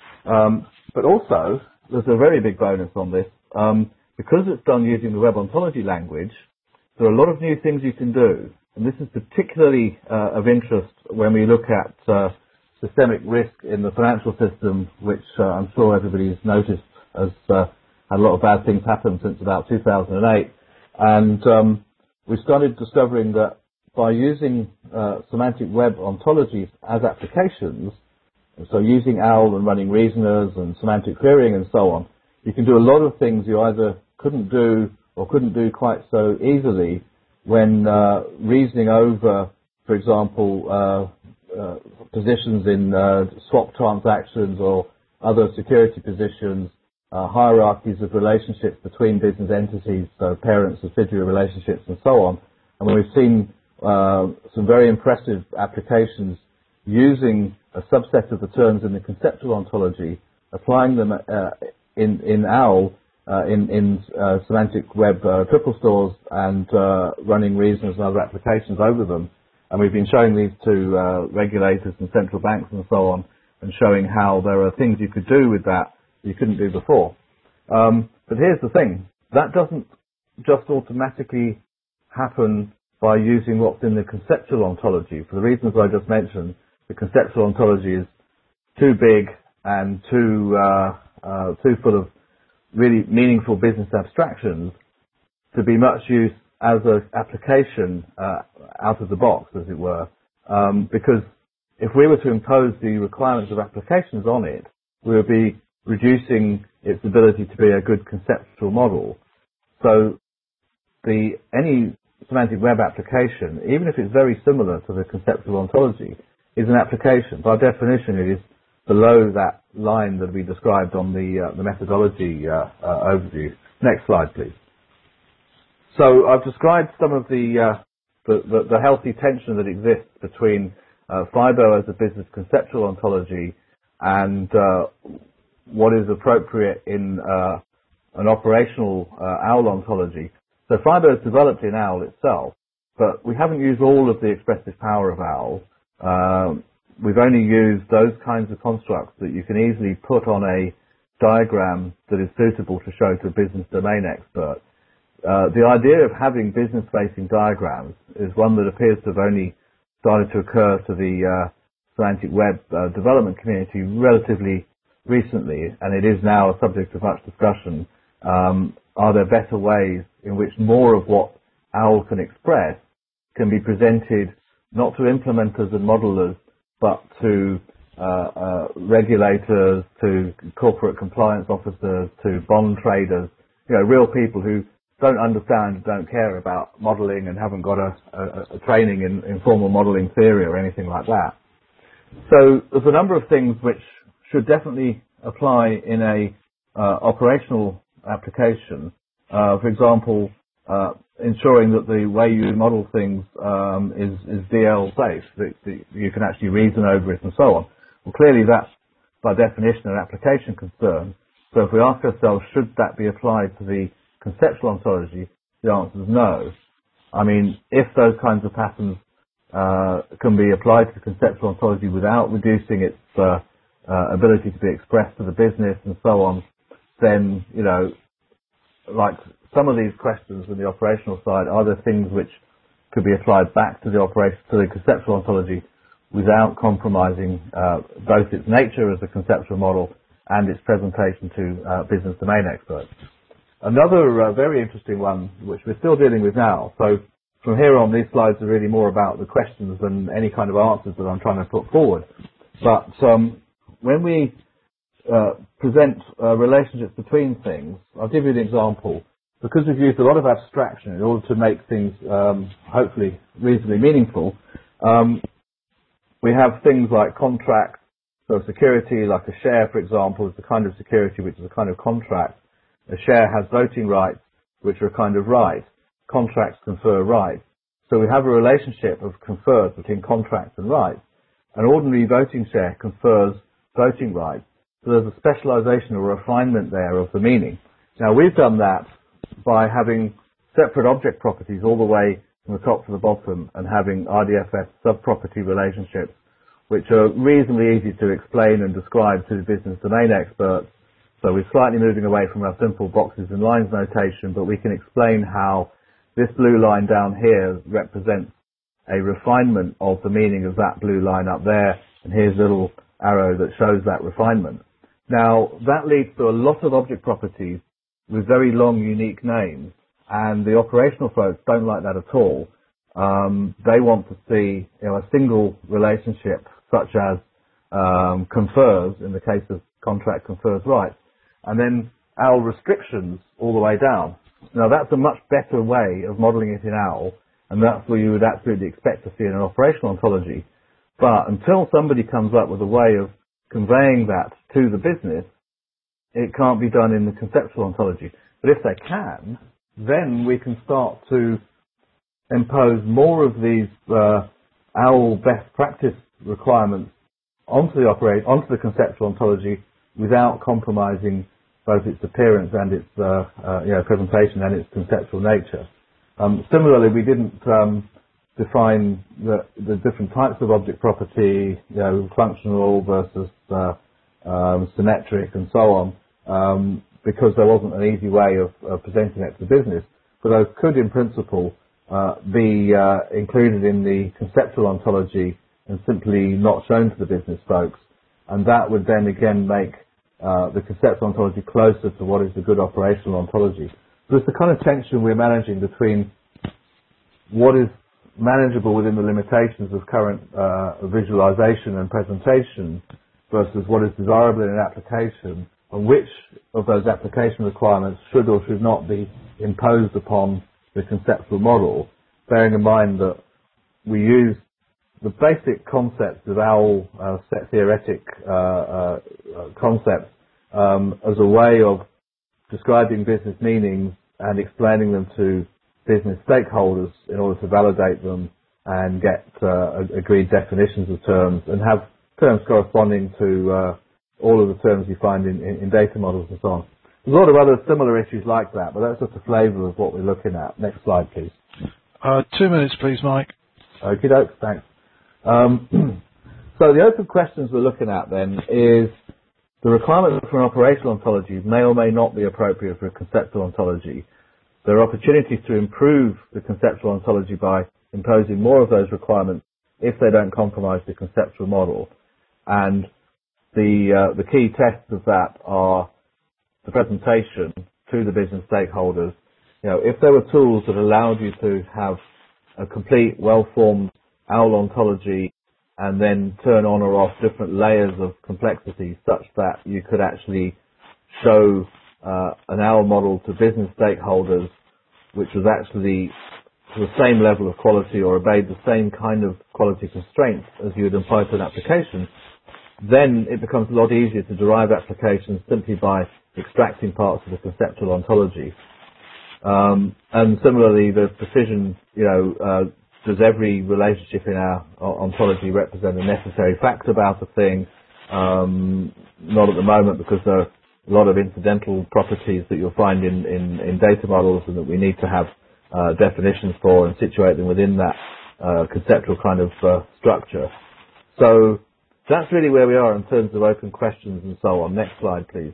Um, but also, there's a very big bonus on this. Um, because it's done using the web ontology language, there are a lot of new things you can do. And this is particularly uh, of interest when we look at uh, systemic risk in the financial system, which uh, I'm sure everybody's noticed has uh, had a lot of bad things happen since about two thousand eight. And um, we started discovering that by using uh, semantic web ontologies as applications, so using OWL and running reasoners and semantic querying and so on, you can do a lot of things you either couldn't do or couldn't do quite so easily when uh, reasoning over, for example, uh, uh, positions in uh, swap transactions or other security positions, uh, hierarchies of relationships between business entities, so parent, subsidiary relationships and so on. And we've seen uh, some very impressive applications using a subset of the terms in the conceptual ontology, applying them uh, in, in OWL, uh, in, in uh, semantic web uh, triple stores and uh, running reasoners and other applications over them. And we've been showing these to uh, regulators and central banks and so on, and showing how there are things you could do with that you couldn't do before. Um, but here's the thing. That doesn't just automatically happen by using what's in the conceptual ontology. For the reasons I just mentioned, the conceptual ontology is too big and too uh, uh, too full of really meaningful business abstractions to be much use as an application uh, out of the box, as it were. Um, because if we were to impose the requirements of applications on it, we would be reducing its ability to be a good conceptual model. So the any semantic web application, even if it's very similar to the conceptual ontology, is an application. By definition, it is below that line that we described on the uh, the methodology uh, uh, overview. Next slide, please. So I've described some of the uh, the, the, the healthy tension that exists between uh, FIBO as a business conceptual ontology and uh, what is appropriate in uh, an operational uh, OWL ontology. So FIBO is developed in OWL itself, but we haven't used all of the expressive power of OWL. Uh, we've only used those kinds of constructs that you can easily put on a diagram that is suitable to show to a business domain expert. Uh, the idea of having business-facing diagrams is one that appears to have only started to occur to the uh, semantic web uh, development community relatively recently, and it is now a subject of much discussion. Um, are there better ways in which more of what OWL can express can be presented not to implementers and modelers, but to uh, uh, regulators, to corporate compliance officers, to bond traders, you know, real people who don't understand, don't care about modeling and haven't got a, a, a training in, in formal modeling theory or anything like that. So there's a number of things which should definitely apply in a uh, operational application. Uh, for example, uh, ensuring that the way you model things um, is, is D L safe, that, that you can actually reason over it and so on. Well, clearly that's by definition an application concern. So if we ask ourselves, should that be applied to the conceptual ontology, the answer is no. I mean, if those kinds of patterns uh, can be applied to the conceptual ontology without reducing its uh, uh, ability to be expressed to the business and so on, then, you know, like some of these questions in the operational side, are there things which could be applied back to the operation, to the conceptual ontology without compromising uh, both its nature as a conceptual model and its presentation to uh, business domain experts. Another uh, very interesting one, which we're still dealing with now, so from here on these slides are really more about the questions than any kind of answers that I'm trying to put forward. But um, when we uh, present uh, relationships between things, I'll give you an example. Because we've used a lot of abstraction in order to make things um, hopefully reasonably meaningful, um, we have things like contracts, so security, like a share, for example, is the kind of security which is a kind of contract. A share has voting rights, which are a kind of right. Contracts confer rights. So we have a relationship of confers between contracts and rights. An ordinary voting share confers voting rights. So there's a specialization or refinement there of the meaning. Now we've done that by having separate object properties all the way from the top to the bottom and having R D F S sub-property relationships, which are reasonably easy to explain and describe to the business domain experts. So we're slightly moving away from our simple boxes and lines notation, but we can explain how this blue line down here represents a refinement of the meaning of that blue line up there, and here's a little arrow that shows that refinement. Now, that leads to a lot of object properties with very long, unique names, and the operational folks don't like that at all. Um, they want to see, you know, a single relationship, such as um, confers, in the case of contract confers rights, and then OWL restrictions all the way down. Now, that's a much better way of modeling it in OWL, and that's what you would absolutely expect to see in an operational ontology. But until somebody comes up with a way of conveying that to the business, it can't be done in the conceptual ontology. But if they can, then we can start to impose more of these uh, OWL best practice requirements onto the operate onto the conceptual ontology without compromising both its appearance and its uh, uh, you know, presentation and its conceptual nature. Um, similarly, we didn't um, define the, the different types of object property, you know, functional versus uh, um, symmetric and so on, um, because there wasn't an easy way of, of presenting it to the business. But those could, in principle, uh, be uh, included in the conceptual ontology and simply not shown to the business folks. And that would then again make uh, the conceptual ontology closer to what is a good operational ontology. So it's the kind of tension we're managing between what is manageable within the limitations of current uh, visualization and presentation versus what is desirable in an application and which of those application requirements should or should not be imposed upon the conceptual model, bearing in mind that we use the basic concepts of OWL uh, set theoretic uh, uh, concepts um, as a way of describing business meanings and explaining them to business stakeholders in order to validate them and get uh, agreed definitions of terms and have terms corresponding to uh, all of the terms you find in, in, in data models and so on. There's a lot of other similar issues like that, but that's just a flavour of what we're looking at. Next slide, please. Uh, two minutes, please, Mike. Okie doke, thanks. Um, so the open questions we're looking at then is the requirements for an operational ontology may or may not be appropriate for a conceptual ontology. There are opportunities to improve the conceptual ontology by imposing more of those requirements if they don't compromise the conceptual model. And the uh, the key tests of that are the presentation to the business stakeholders. You know, if there were tools that allowed you to have a complete, well-formed OWL ontology and then turn on or off different layers of complexity such that you could actually show uh, an OWL model to business stakeholders which was actually to the same level of quality or obeyed the same kind of quality constraints as you would apply to an application, then it becomes a lot easier to derive applications simply by extracting parts of the conceptual ontology. Um, and similarly, the precision, you know, uh, does every relationship in our ontology represent a necessary fact about a thing? Um, not at the moment, because there are a lot of incidental properties that you'll find in, in, in data models and that we need to have uh, definitions for and situate them within that uh, conceptual kind of uh, structure. So that's really where we are in terms of open questions and so on. Next slide, please.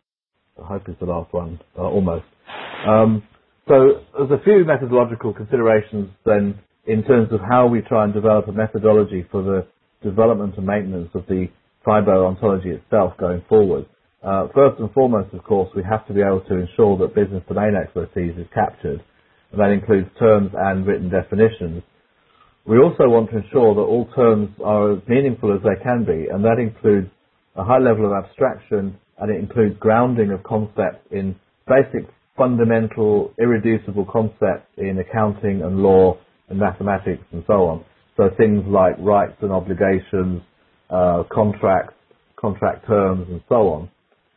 I hope it's the last one, uh, almost. Um, so there's a few methodological considerations then in terms of how we try and develop a methodology for the development and maintenance of the FIBO ontology itself going forward. Uh, first and foremost, of course, we have to be able to ensure that business domain expertise is captured, and that includes terms and written definitions. We also want to ensure that all terms are as meaningful as they can be, and that includes a high level of abstraction, and it includes grounding of concepts in basic, fundamental, irreducible concepts in accounting and law and mathematics and so on. So things like rights and obligations, uh, contracts, contract terms and so on.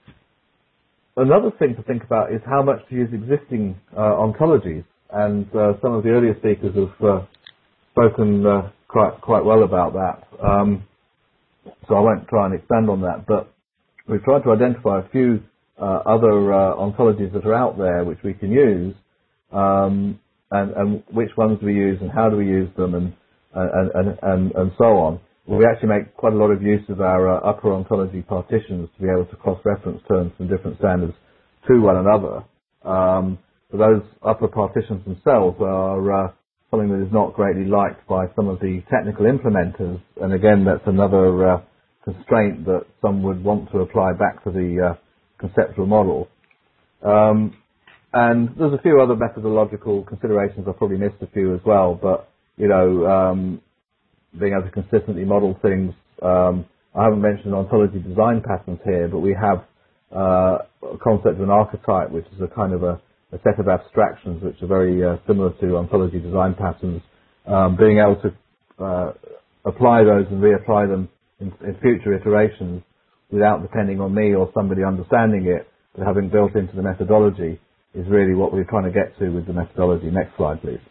Another thing to think about is how much to use existing uh, ontologies, and uh, some of the earlier speakers have uh, spoken uh, quite quite well about that. Um, so I won't try and expand on that, but we've tried to identify a few uh, other uh, ontologies that are out there which we can use, um, and, and which ones we use and how do we use them, and and and, and, and so on. We actually make quite a lot of use of our uh, upper ontology partitions to be able to cross-reference terms from different standards to one another. Um, but those upper partitions themselves are uh, something that is not greatly liked by some of the technical implementers, and again, that's another uh, constraint that some would want to apply back to the uh, conceptual model. Um, and there's a few other methodological considerations. I've probably missed a few as well, but, you know, um, being able to consistently model things. Um, I haven't mentioned ontology design patterns here, but we have uh, a concept of an archetype, which is a kind of a, a set of abstractions which are very uh, similar to ontology design patterns. Um, being able to uh, apply those and reapply them in, in future iterations without depending on me or somebody understanding it, but having built into the methodology is really what we're trying to get to with the methodology. Next slide, please.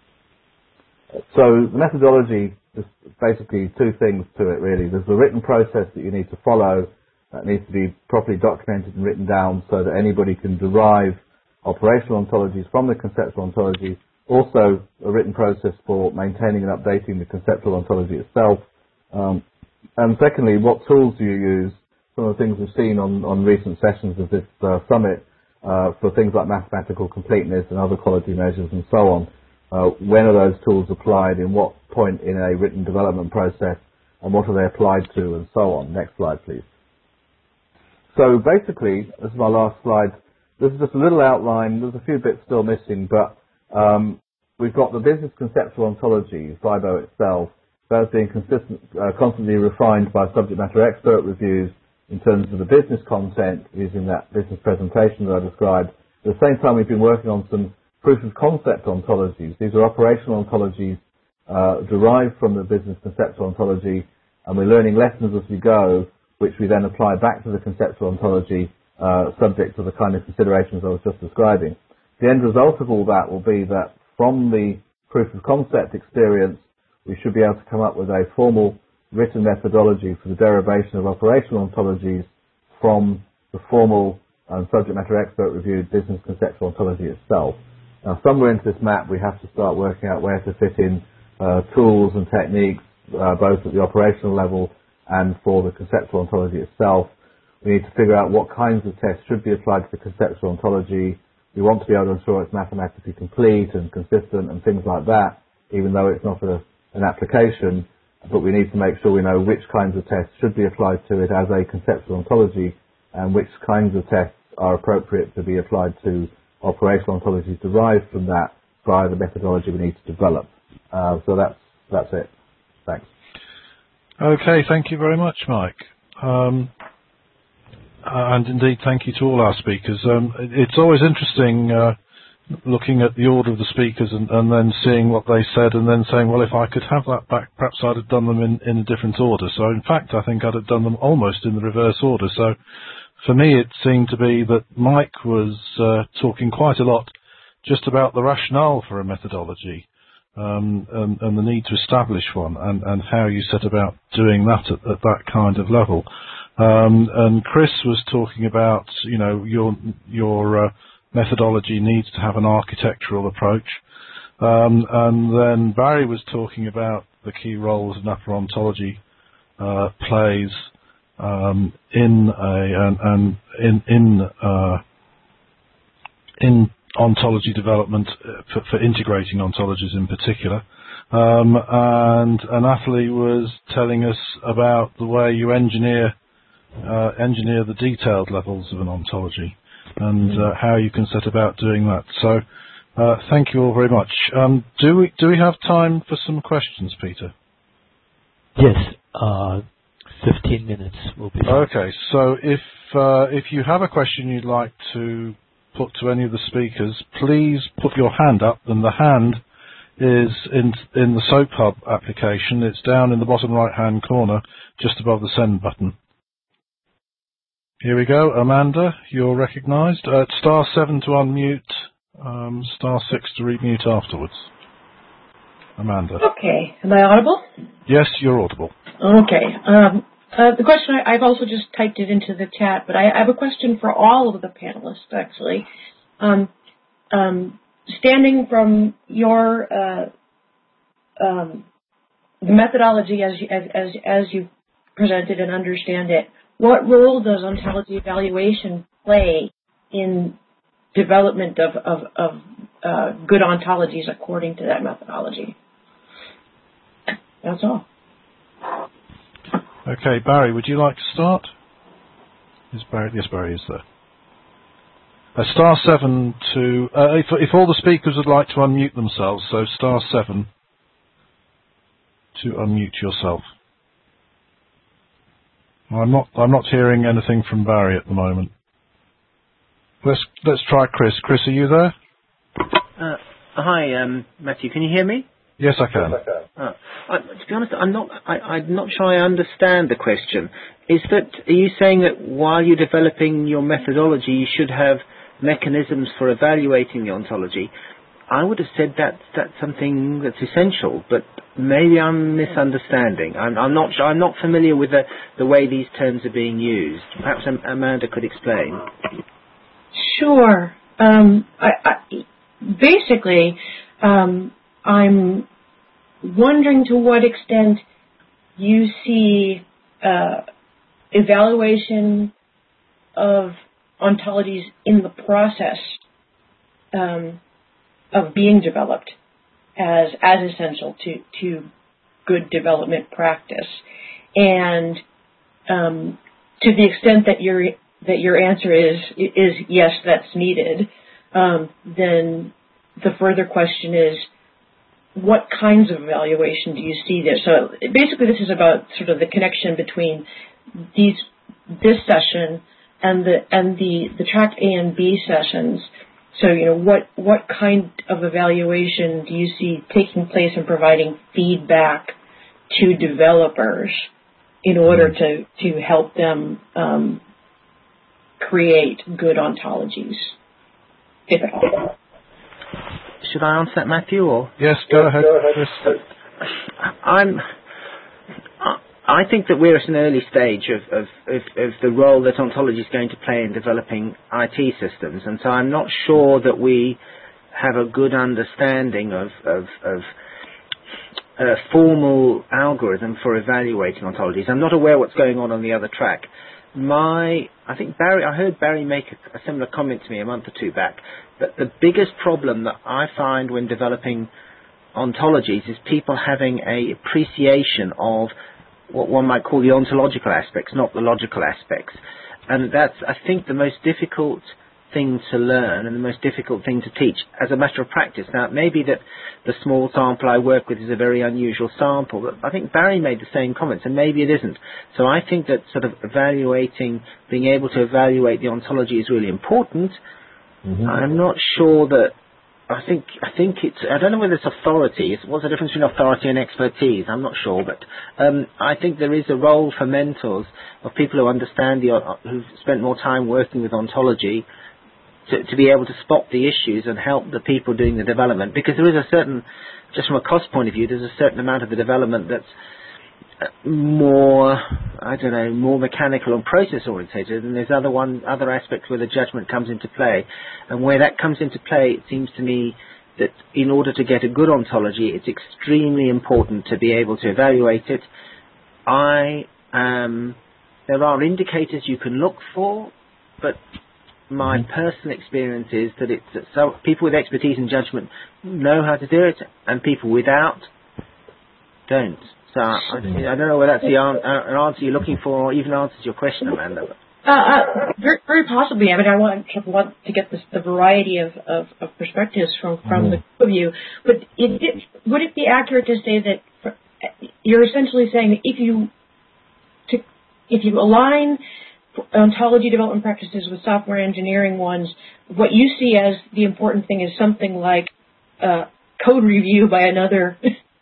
So the methodology, there's basically two things to it really. There's the written process that you need to follow that needs to be properly documented and written down so that anybody can derive operational ontologies from the conceptual ontology. Also a written process for maintaining and updating the conceptual ontology itself. Um, and secondly, what tools do you use? Some of the things we've seen on, on recent sessions of this uh, summit uh, for things like mathematical completeness and other quality measures and so on. Uh, when are those tools applied, in what point in a written development process, and what are they applied to, and so on. Next slide, please. So basically, this is my last slide. This is just a little outline. There's a few bits still missing, but um, we've got the business conceptual ontology, FIBO itself, that's being consistent, uh, constantly refined by subject matter expert reviews, in terms of the business content using that business presentation that I described. At the same time, we've been working on some proof of concept ontologies. These are operational ontologies uh, derived from the business conceptual ontology, and we're learning lessons as we go, which we then apply back to the conceptual ontology, uh, subject to the kind of considerations I was just describing. The end result of all that will be that from the proof of concept experience, we should be able to come up with a formal written methodology for the derivation of operational ontologies from the formal and subject matter expert reviewed business conceptual ontology itself. Now, somewhere into this map, we have to start working out where to fit in uh, tools and techniques, uh, both at the operational level and for the conceptual ontology itself. We need to figure out what kinds of tests should be applied to the conceptual ontology. We want to be able to ensure it's mathematically complete and consistent and things like that, even though it's not a, an application. But we need to make sure we know which kinds of tests should be applied to it as a conceptual ontology and which kinds of tests are appropriate to be applied to operational ontologies derived from that via the methodology we need to develop. Uh, so that's, that's it. Thanks. Okay, thank you very much, Mike. Um, and indeed, thank you to all our speakers. Um, it's always interesting uh, looking at the order of the speakers and, and then seeing what they said and then saying, well, if I could have that back, perhaps I'd have done them in, in a different order. So, in fact, I think I'd have done them almost in the reverse order. So, for me, it seemed to be that Mike was uh, talking quite a lot just about the rationale for a methodology um, and, and the need to establish one and, and how you set about doing that at, at that kind of level. Um, and Chris was talking about, you know, your your uh, methodology needs to have an architectural approach. Um, and then Barry was talking about the key roles an upper ontology uh, plays um, in a and, and in in uh, in ontology development for, for integrating ontologies in particular. Um, and and Athalie was telling us about the way you engineer uh, engineer the detailed levels of an ontology and uh, how you can set about doing that. So uh, thank you all very much. Um, do we do we have time for some questions, Peter? Yes, uh, fifteen minutes will be fine. Okay, so if uh, if you have a question you'd like to put to any of the speakers, please put your hand up, and the hand is in in the SoapHub application. It's down in the bottom right-hand corner, just above the send button. Here we go. Amanda, you're recognised. Uh, star seven to unmute, um, star six to remute afterwards. Amanda. Okay. Am I audible? Yes, you're audible. Okay. Um, uh, the question, I, I've also just typed it into the chat, but I, I have a question for all of the panelists, actually. Um, um, standing from your uh, um, the methodology as you, as, as, as you presented and understand it, what role does ontology evaluation play in development of, of, of uh, good ontologies according to that methodology? That's all. Okay, Barry, would you like to start? Is Barry? Yes, Barry is there. Uh, star seven to, uh, if, if all the speakers would like to unmute themselves, so star seven to unmute yourself. I'm not. I'm not hearing anything from Barry at the moment. Let's let's try Chris. Chris, are you there? Uh, hi, um, Matthew. Can you hear me? Yes, I can. Uh, I, to be honest, I'm not. I, I'm not sure I understand the question. Is that are you saying that while you're developing your methodology, you should have mechanisms for evaluating the ontology? I would have said that that's something that's essential, but maybe I'm misunderstanding. I'm, I'm not. I'm not familiar with the, the way these terms are being used. Perhaps Amanda could explain. Sure. Um, I, I, basically, um, I'm wondering to what extent you see uh, evaluation of ontologies in the process um, of being developed as as essential to, to good development practice. And um, to the extent that your that your answer is is yes, that's needed, um, then the further question is, what kinds of evaluation do you see there? So basically this is about sort of the connection between these this session and the and the, the track A and B sessions. So, you know, what what kind of evaluation do you see taking place in providing feedback to developers in order to, to help them um, create good ontologies, if at all? Should I answer that, Matthew? Or yes, go ahead, Chris. I'm. I think that we're at an early stage of, of, of, of the role that ontology is going to play in developing I T systems, and so I'm not sure that we have a good understanding of, of, of a formal algorithm for evaluating ontologies. I'm not aware what's going on on the other track. My, I think Barry, I heard Barry make a, a similar comment to me a month or two back, that the biggest problem that I find when developing ontologies is people having a appreciation of what one might call the ontological aspects, not the logical aspects. And that's, I think, the most difficult thing to learn and the most difficult thing to teach as a matter of practice. Now, it may be that the small sample I work with is a very unusual sample, but I think Barry made the same comments, and maybe it isn't. So I think that sort of evaluating, being able to evaluate the ontology is really important. Mm-hmm. I'm not sure that I think I think it's I don't know whether it's authority. What's the difference between authority and expertise? I'm not sure, but um, I think there is a role for mentors of people who understand the who've spent more time working with ontology to, to be able to spot the issues and help the people doing the development. Because there is a certain, just from a cost point of view, there's a certain amount of the development that's more, I don't know, more mechanical and process orientated, and there's other one, other aspects where the judgment comes into play. And where that comes into play, it seems to me that in order to get a good ontology, it's extremely important to be able to evaluate it. I, um, there are indicators you can look for, but my mm-hmm. personal experience is that it's that so people with expertise and judgment know how to do it, and people without don't. So I, I don't know whether that's the an, an answer you're looking for, or even answers your question, Amanda. Uh, uh, very, very possibly. I mean, I want to, want to get this, the variety of, of, of perspectives from, from mm. the two of you. But it, it, would it be accurate to say that for, you're essentially saying that if you to, if you align ontology development practices with software engineering ones, what you see as the important thing is something like uh, code review by another.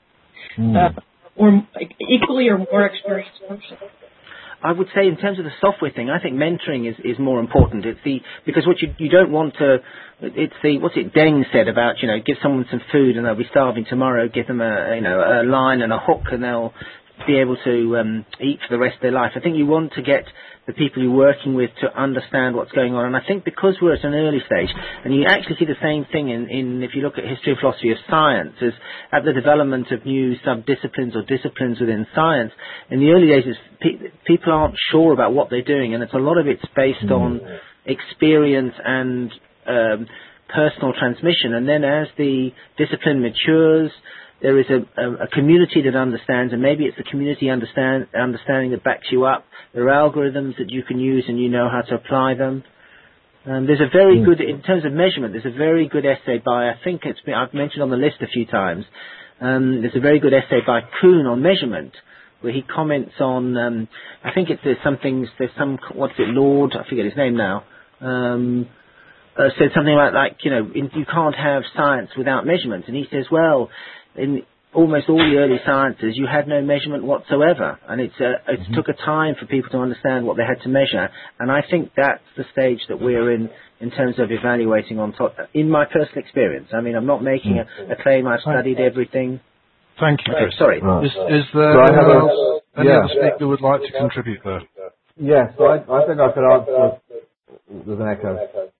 mm. uh, or equally or more experienced person? I would say in terms of the software thing, I think mentoring is, is more important. It's the, because what you, you don't want to, it's the, what's it Deng said about, you know, give someone some food and they'll be starving tomorrow, give them a, you know, a line and a hook and they'll be able to um, eat for the rest of their life. I think you want to get the people you're working with to understand what's going on. And I think because we're at an early stage, and you actually see the same thing in, in if you look at history and philosophy of science, is at the development of new sub-disciplines or disciplines within science, in the early days, is pe- people aren't sure about what they're doing, and it's a lot of it's based mm. on experience and um, personal transmission. And then as the discipline matures, there is a, a, a community that understands, and maybe it's the community understand, understanding that backs you up. There are algorithms that you can use and you know how to apply them. Um, there's a very good, in terms of measurement, there's a very good essay by, I think it's been, I've mentioned on the list a few times, um, there's a very good essay by Kuhn on measurement, where he comments on, um, I think it's, there's some things, there's some, what's it, Lord, I forget his name now, um, uh, said something about, like, you know, in, you can't have science without measurement. And he says, well, in almost all the early sciences, you had no measurement whatsoever, and it's uh, it mm-hmm. took a time for people to understand what they had to measure. And I think that's the stage that we're in, in terms of evaluating on top. In my personal experience, I mean, I'm not making a, a claim. I've studied everything. Thank you, Chris. Uh, sorry. Right. Is, is there so anyone else, a, any yeah. other speaker who would like to contribute there? Yes, so I, I think I could answer. There's an echo.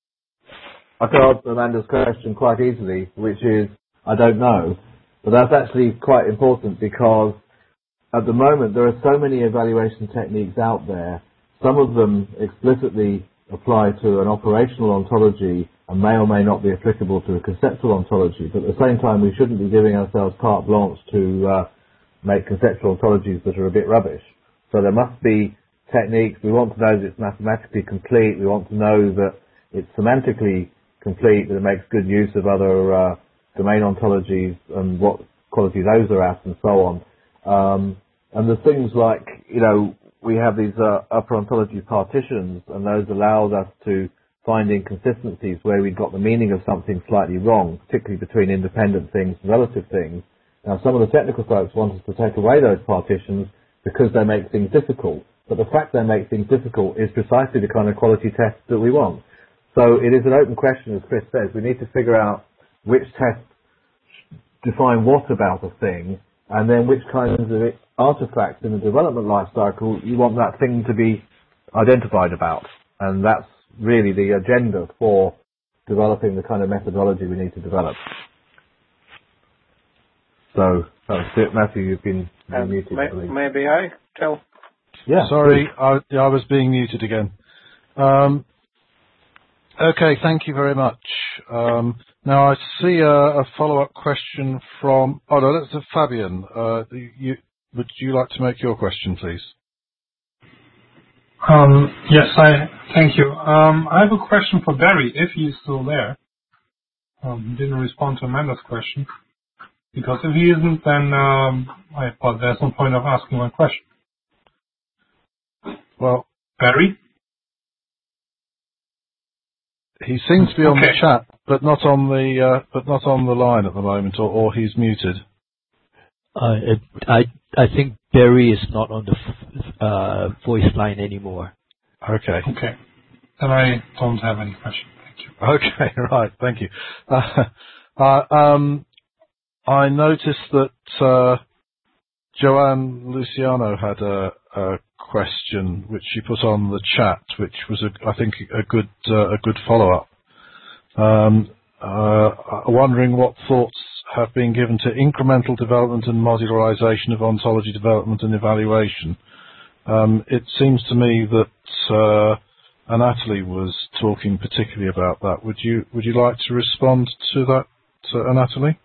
I could answer Amanda's question quite easily, which is I don't know. But that's actually quite important, because at the moment there are so many evaluation techniques out there. Some of them explicitly apply to an operational ontology and may or may not be applicable to a conceptual ontology. But at the same time, we shouldn't be giving ourselves carte blanche to uh, make conceptual ontologies that are a bit rubbish. So there must be techniques. We want to know that it's mathematically complete. We want to know that it's semantically complete, that it makes good use of other uh, domain ontologies and what quality those are at and so on. Um, and there's things like, you know, we have these uh, upper ontology partitions, and those allowed us to find inconsistencies where we got the meaning of something slightly wrong, particularly between independent things and relative things. Now, some of the technical folks want us to take away those partitions because they make things difficult. But the fact they make things difficult is precisely the kind of quality test that we want. So it is an open question, as Chris says. We need to figure out which tests define what about a thing, and then which kinds of artifacts in the development life cycle you want that thing to be identified about. And that's really the agenda for developing the kind of methodology we need to develop. So, that's it. Matthew, you've been uh, muted. May, maybe I tell? Yeah. Sorry, I, I was being muted again. Um, okay, thank you very much. Um, now, I see a, a follow-up question from... Oh, no, that's a Fabian. Uh, you, would you like to make your question, please? Um, yes, I thank you. Um, I have a question for Barry, if he's still there. Um, he didn't respond to Amanda's question. Because if he isn't, then um, I thought there's no point of asking my question. Well, Barry? He seems to be on okay. the chat, but not on the uh, but not on the line at the moment, or, or he's muted. Uh, it, I I think Barry is not on the f- uh, voice line anymore. Okay. Okay. Then I don't have any question. Thank you. Okay. Right. Thank you. Uh, uh, um, I noticed that uh, Joanne Luciano had a, a question which she put on the chat, which was, a, I think, a good uh, a good follow-up. Um, uh, wondering what thoughts have been given to incremental development and modularization of ontology development and evaluation. Um, it seems to me that uh, Anatoly was talking particularly about that. Would you would you like to respond to that, to Anatoly?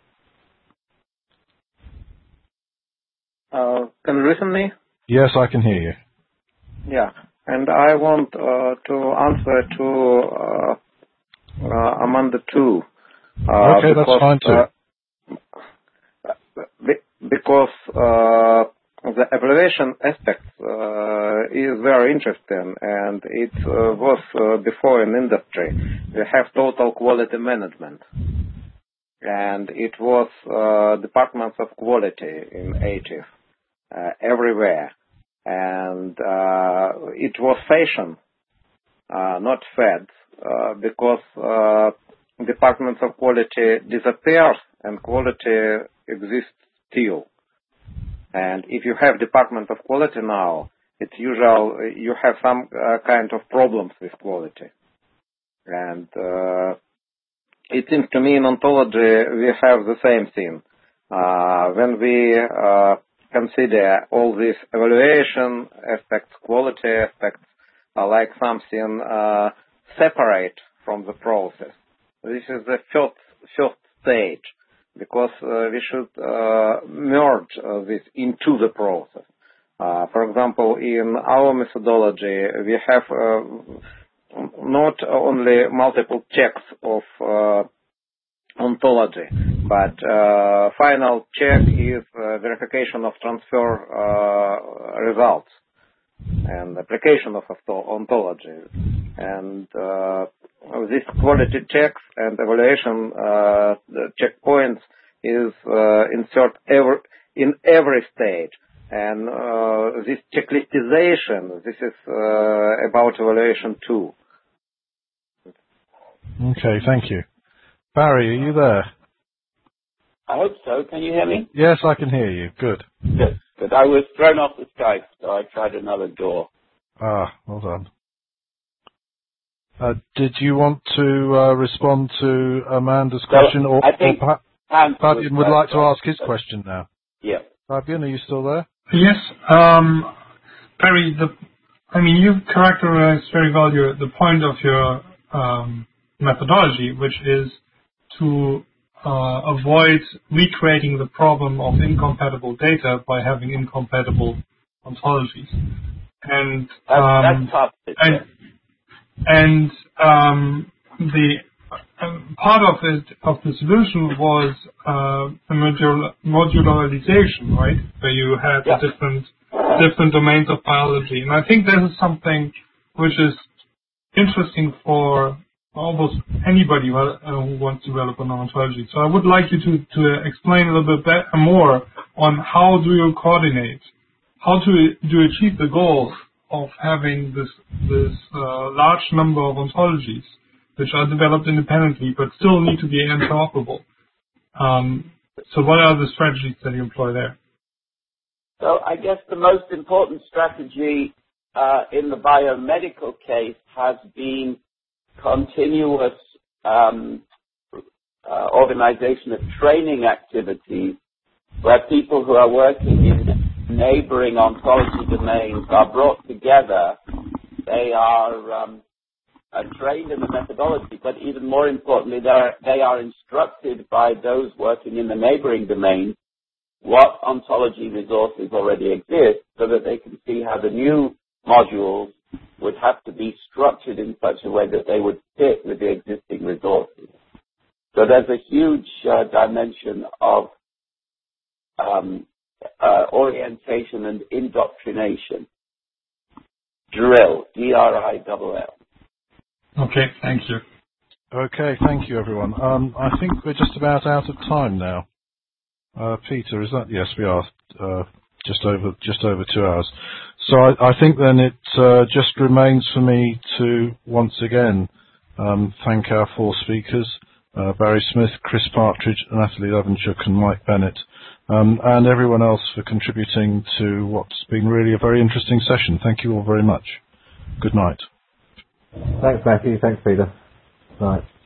Uh, can you listen to me? Yes, I can hear you. Yeah, and I want uh, to answer to uh, uh, Amanda too. Uh, okay, because, that's fine too. Uh, because uh, the evaluation aspect uh, is very interesting, and it uh, was uh, before in industry. We have total quality management. And it was uh, departments of quality in eighties uh, everywhere, and uh, it was fashion, uh, not fed, uh, because uh, departments of quality disappears and quality exists still. And if you have department of quality now, it's usual you have some uh, kind of problems with quality, and uh, it seems to me in ontology we have the same thing. Uh, when we uh, consider all these evaluation aspects, quality aspects, uh, like something uh, separate from the process. This is the first, first stage, because uh, we should uh, merge uh, this into the process. Uh, for example, in our methodology, we have uh, not only multiple checks of uh, ontology, but uh, final check is uh, verification of transfer uh, results and application of ontology. And uh, this quality checks and evaluation uh, checkpoints is uh, insert every, in every stage. And uh, this checklistization, this is uh, about evaluation too. Okay, thank you. Barry, are you there? I hope so. Can you hear me? Yes, I can hear you. Good. Good. Good. I was thrown off the Skype, so I tried another door. Ah, well done. Uh, did you want to uh, respond to Amanda's question, so or, I think or perhaps Fabian would like to ask his question now? Yeah. Fabian, are you still there? Yes. Um, Barry, the, I mean, you characterized very well your, the point of your um, methodology, which is to uh, avoid recreating the problem of incompatible data by having incompatible ontologies. And um, that's, that's tough. And, and um, the um, part of it of the solution was uh, a modul- modularization, right? Where you had yeah. the different different domains of biology. And I think this is something which is interesting for almost anybody who, uh, who wants to develop an ontology. So I would like you to, to explain a little bit better, more on how do you coordinate, how to, do you achieve the goal of having this, this uh, large number of ontologies which are developed independently but still need to be interoperable. Um, so what are the strategies that you employ there? So I guess the most important strategy uh, in the biomedical case has been continuous um, uh, organization of training activities where people who are working in neighboring ontology domains are brought together. They are um, are trained in the methodology, but even more importantly, they are, they are instructed by those working in the neighboring domains what ontology resources already exist so that they can see how the new modules would have to be structured in such a way that they would fit with the existing resources. So there's a huge uh, dimension of um, uh, orientation and indoctrination. Drill, D R I L L. Okay, thank you. Okay, thank you, everyone. Um, I think we're just about out of time now. Uh, Peter, is that? Yes, we are. Uh, just over, just over two hours. So I, I think then it uh, just remains for me to once again um, thank our four speakers: uh, Barry Smith, Chris Partridge, Natalie Levenchuk, and Mike Bennett, um, and everyone else for contributing to what's been really a very interesting session. Thank you all very much. Good night. Thanks, Matthew. Thanks, Peter. Right.